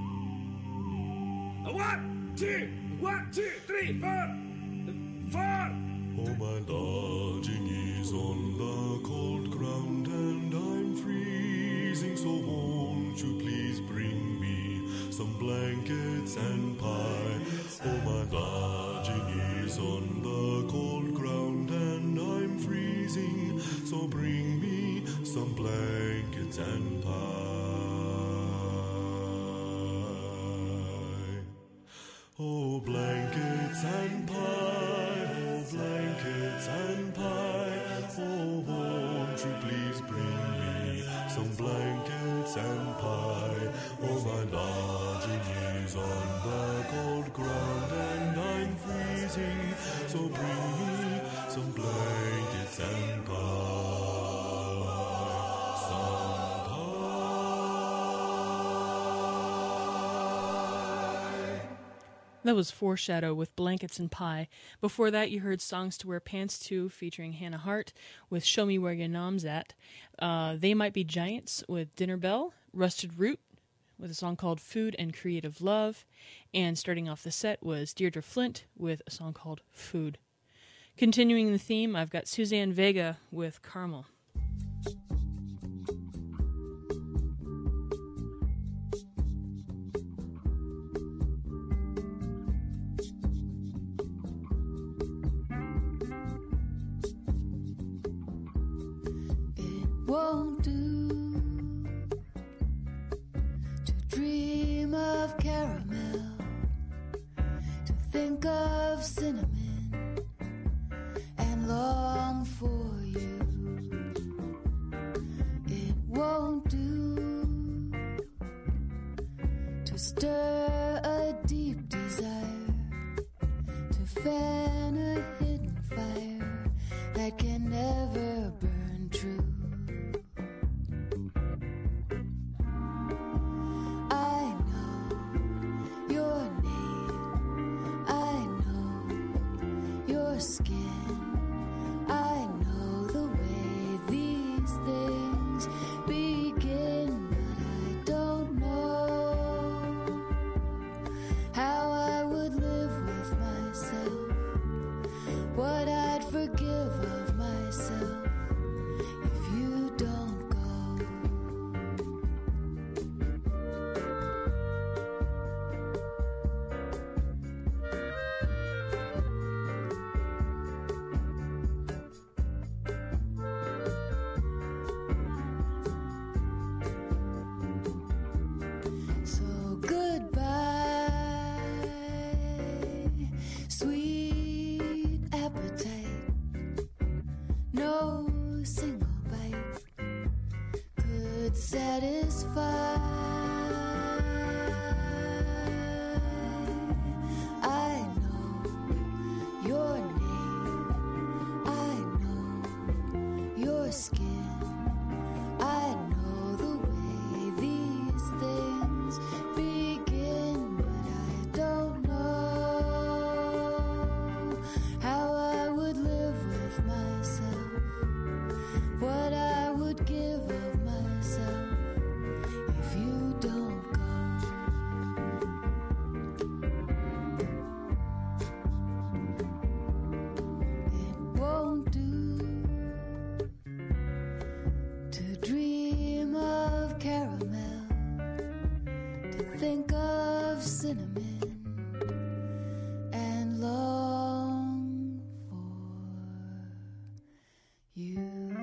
1, 2, 1, 2, 3, 4. Oh, my lodging is on the cold ground and I'm freezing, so won't you please bring me some blankets and pie? Oh, my lodging is on the cold ground and I'm freezing, so bring me some blankets and pie. Oh, blankets and pie, oh, blankets and pie. Oh, won't you please bring me some blankets and pie? Oh, my lodging is on the cold ground and I'm freezing, so bring me some blankets and pie. Some pie. That was Foreshadow with Blankets and Pie. Before that, you heard Songs to Wear Pants To featuring Hannah Hart with Show Me Where Your Nom's At. They Might Be Giants with Dinner Bell. Rusted Root with a song called Food and Creative Love. And starting off the set was Deirdre Flint with a song called Food. Continuing the theme, I've got Suzanne Vega with Caramel. Won't do to dream of caramel, to think of cinnamon and long for you. It won't do to stir a deep desire, to fan a hidden fire that can never burn true. Skin, I know the way these things begin, but I don't know how I would live with myself, what I'd forgive of myself if you don't go. Think of cinnamon and long for you.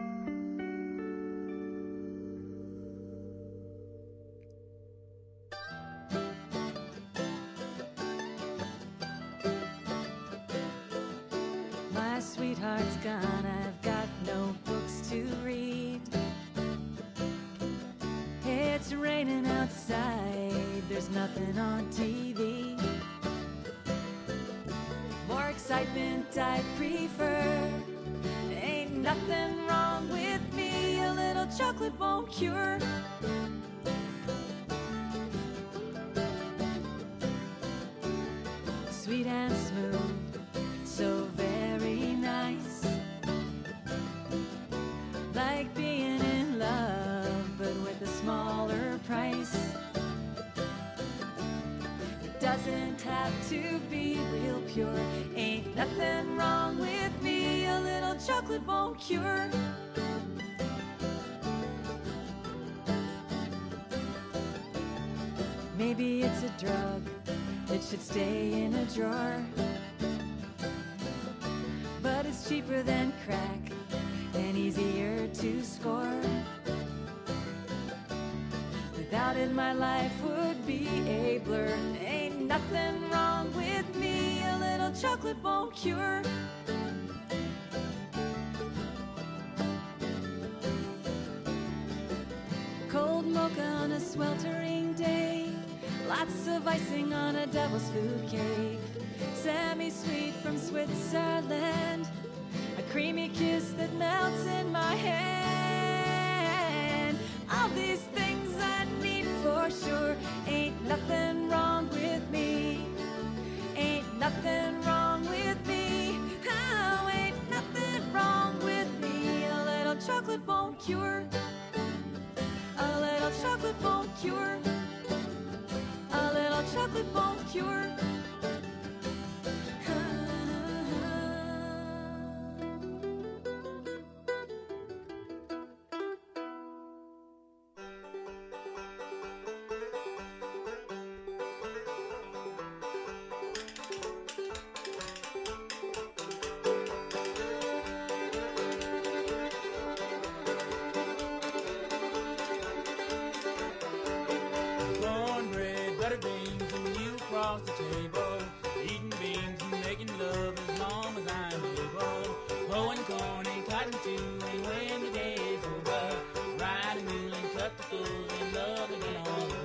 My sweetheart's gone, I've got no books to read. It's raining outside, there's nothing on TV. More excitement I prefer. Ain't nothing wrong with me, a little chocolate won't cure. Sweet and smooth, so very nice. Like being in love, but with a smaller price. It doesn't have to be real pure. Ain't nothing wrong with me, a little chocolate won't cure. Maybe it's a drug that should stay in a drawer, but it's cheaper than crack and easier to score. Without it, my life would be a blur. Ain't Ain't nothing wrong with me, a little chocolate won't cure. Cold mocha on a sweltering day, lots of icing on a devil's food cake, semi-sweet from Switzerland, a creamy kiss that melts in my hand. All these things I need for sure. Ain't nothing wrong with me. Ain't nothing wrong with me. Oh, ain't nothing wrong with me. A little chocolate won't cure. A little chocolate won't cure. A little chocolate won't cure. Cornbread, butter beans, and you across the table. Eating beans and making love as long as I'm able. Hoeing corn and cotton too, and when the day is over, ride a mule and cut the fool and love again all over.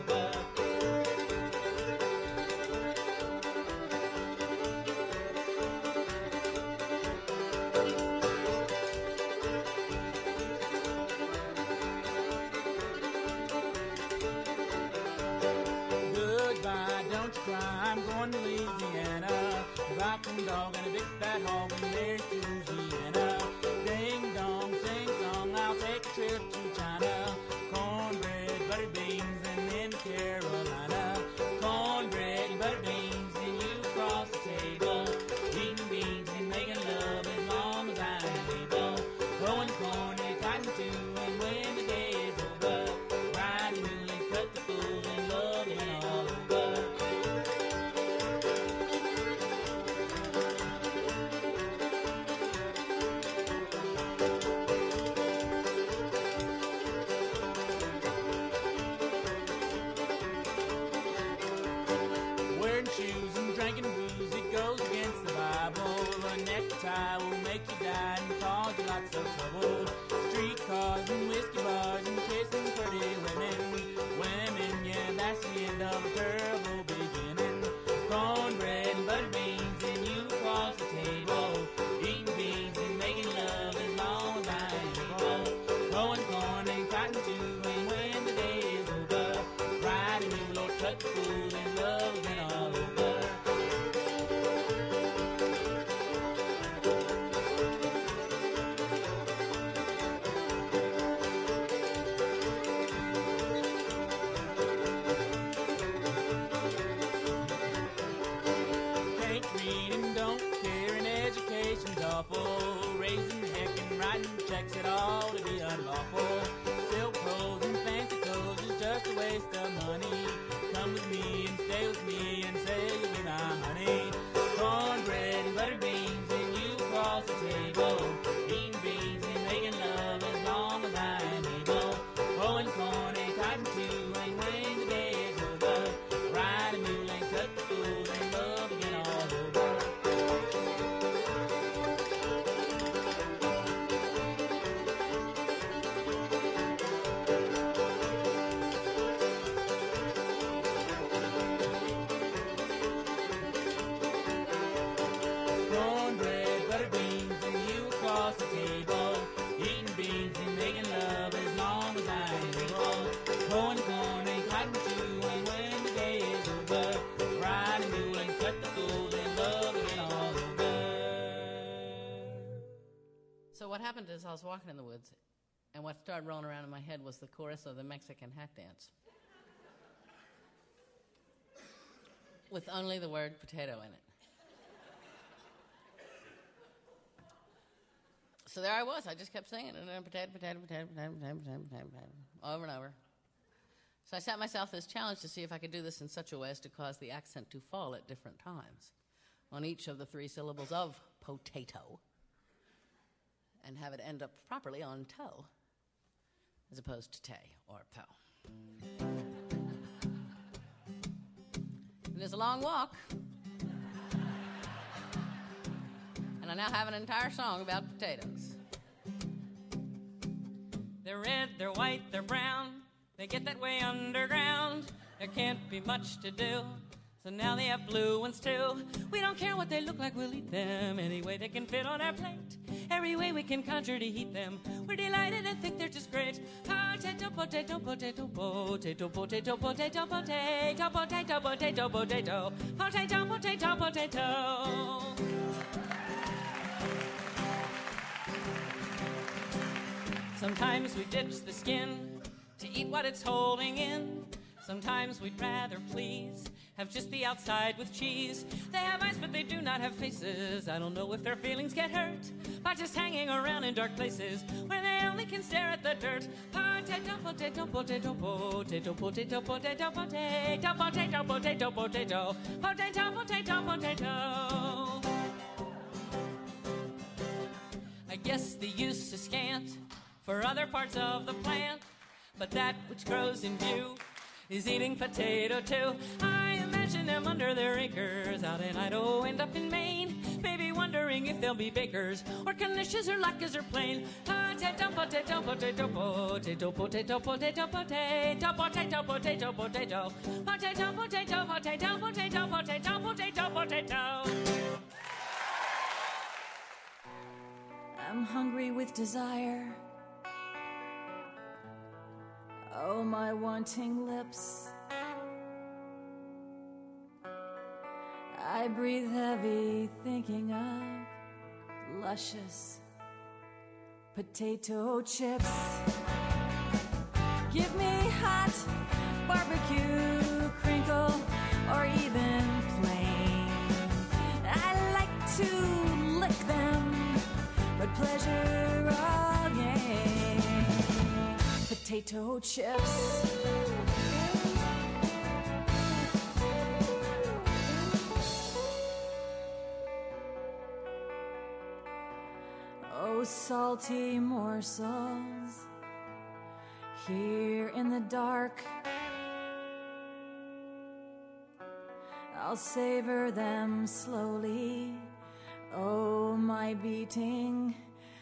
Goodbye, don't you cry, I'm going to Louisiana. A rockin' dog and a big fat hog, and there's Louisiana. Ding dong, sing song, I'll take a trip to China. Cornbread, buttered beans, and then Carolina. Cornbread, buttered beans, and you cross the table. Eating beans and making love as long as I'm able. Growing corn and cotton too, and when the day is over, ride a mule and cut the fool and love it all over. Wearing shoes and drinking booze, it goes against the Bible. A necktie will make you die and cause you lots of trouble. Streetcars and whiskey bars and kissing pretty women. Women, yeah, that's the end of a terrible beginning. Cornbread and buttered beans and you across the table. Eating beans and making love as long as I'm able. Growing corn and cotton too, and when the day is over, ride a mule or cut the fool and love again all over. Can't read and don't care, and education's awful. Raising heck and writing checks, it ought to be unlawful. Silk clothes and fancy clothes is just a waste of money. Come with me and stay with me and say you'll be my honey. Cornbread and buttered beans and you across the table. Eating beans and making love as long as I'm able. Growing corn and cotton too, and when the day is over, ride a mule and cut the fool and love again all over. Cornbread, buttered beans, and you across the table. Eating beans and making love as long as I'm able. Growing corn and cotton too, and when the day is over, ride a mule and cut the fool and love again all over. So what happened is I was walking in the woods, and what started rolling around in my head was the chorus of the Mexican hat dance. With only the word potato in it. So there I was. I just kept singing it. Potato, potato, potato, potato, potato, potato, potato, potato, over and over. So I set myself this challenge to see if I could do this in such a way as to cause the accent to fall at different times on each of the three syllables of potato and have it end up properly on toe as opposed to tay or po. It is a long walk. And I now have an entire song about potatoes. They're red, they're white, they're brown. They get that way underground. There can't be much to do. So now they have blue ones too. We don't care what they look like, we'll eat them any way they can fit on our plate. Every way we can conjure to heat them. We're delighted and think they're just great. Potato, potato, potato, potato, potato, potato, potato, potato, potato, potato, potato, potato, potato. Sometimes we ditch the skin to eat what it's holding in. Sometimes we'd rather please have just the outside with cheese. They have eyes, but they do not have faces. I don't know if their feelings get hurt by just hanging around in dark places where they only can stare at the dirt. Potato, potato, potato, potato, potato, potato, potato, potato, potato, potato, potato, potato, potato. I guess the use is scant for other parts of the plant, but that which grows in view is eating potato too. I imagine them under their acres out in Idaho, end up in Maine, maybe wondering if they'll be bakers or conicious or latkes or plain. Potato, potato, potato, potato, potato, potato, potato, potato, potato, potato, potato, potato, potato, potato, potato, potato, potato. I'm hungry with desire. Oh, my wanting lips. I breathe heavy, thinking of luscious potato chips. Give me hot barbecue, crinkle, or even plain. I like to lick them, but pleasure all gain. Potato chips. Oh, salty morsels here in the dark. I'll savor them slowly. Oh, my beating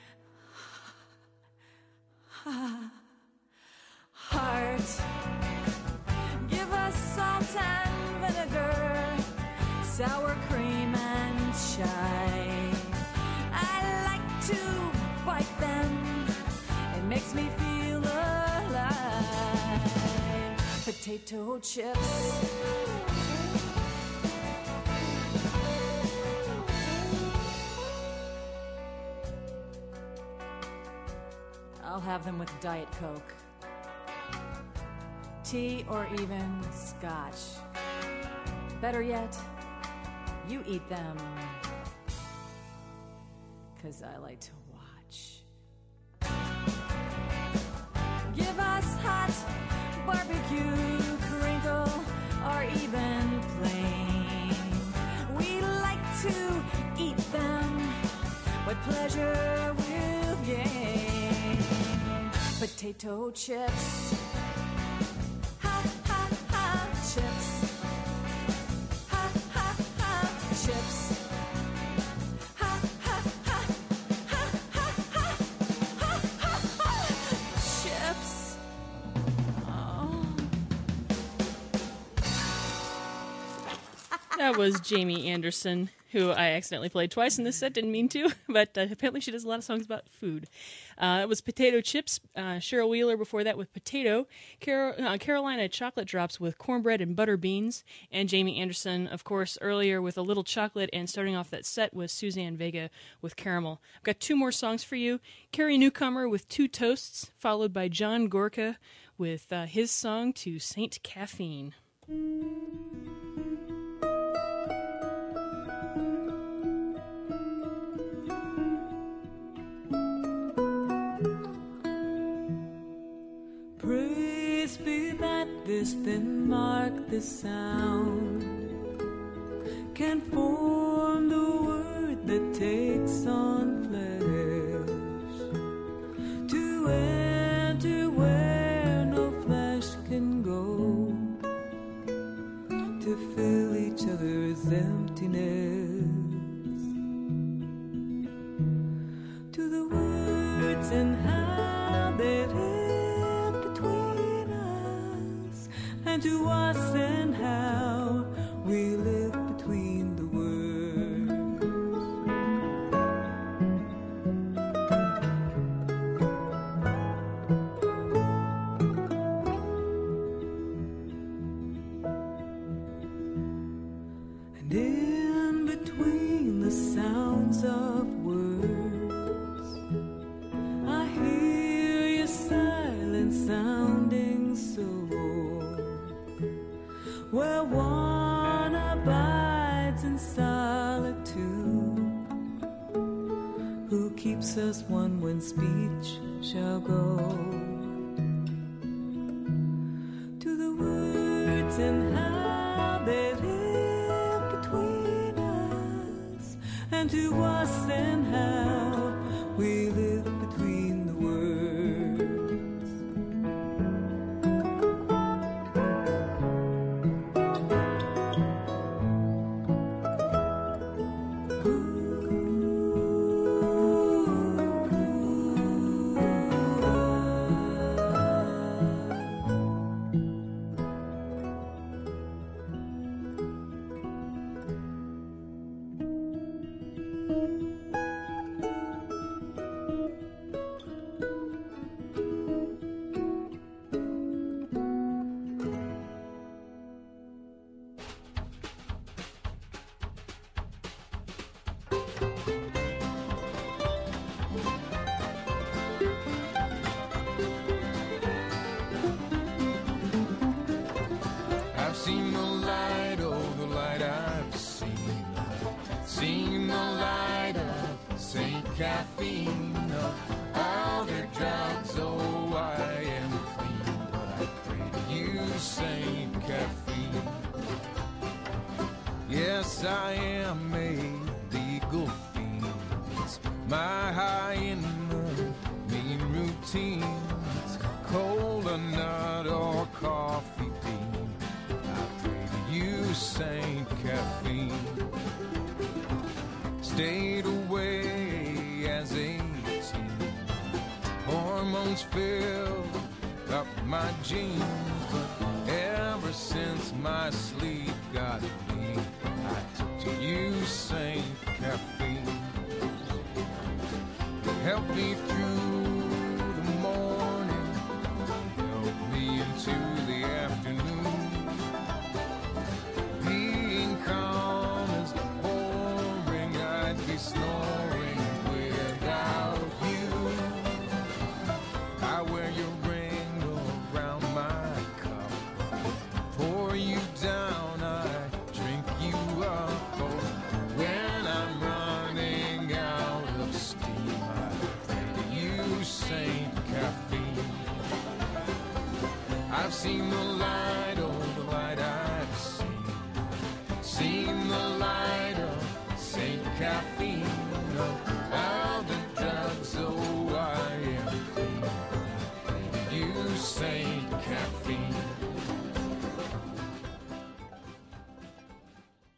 heart. Give us salt and vinegar, sour cream and chai. I like to bite them, it makes me feel alive. Potato chips. I'll have them with Diet Coke, tea, or even scotch. Better yet, you eat them, 'cause I like to watch. Give us hot barbecue, crinkle, or even plain. We like to eat them, what pleasure we'll gain. Potato chips. Ha, ha, ha, chips. Ha, ha, ha, chips. Ha, ha, ha, ha, ha, ha, ha, ha, ha, chips. Oh. That was Jamie Anderson, who I accidentally played twice in this set. Didn't mean to, but apparently she does a lot of songs about food. It was Potato Chips. Cheryl Wheeler before that with Potato. Carolina Chocolate Drops with Cornbread and Butter Beans. And Jamie Anderson, of course, earlier with A Little Chocolate. And starting off that set was Suzanne Vega with Caramel. I've got two more songs for you. Carrie Newcomer with Two Toasts, followed by John Gorka with his song To Saint Caffeine. Praise be that this thin mark, this sound can form the word that takes on flesh, to enter where no flesh can go, to fill each and to us and how we live between the words. And in between the sounds of words, I hear your silence sounding so old, where one abides in solitude, who keeps us one when speech shall go. To the words and how they live between us, and to us and how we live between the words. I've seen the light, oh, the light I've seen. Seen the light of St. Caffeine, of other drugs, oh, I am clean. But I pray to you, St. Caffeine. Yes, I am a legal fiend. It's my high in the mean routine. It's cola nut or coffee bean. I pray to you, St. Caffeine. Stayed away as 18. Hormones filled up my jeans. But ever since my sleep got me, I took to you, St. Caffeine. Help me through the morning, help me into the afternoon. Being calm is boring, I'd be snoring without you. I wear your ring around my cup, pour you down, I drink you up. Oh, when I'm running out of steam, I pray to you, St. Caffeine. I've seen the light, oh, the light I've seen. Seen the light of St. Caffeine, of all the drugs, oh, I am clean. I pray to you, St. Caffeine.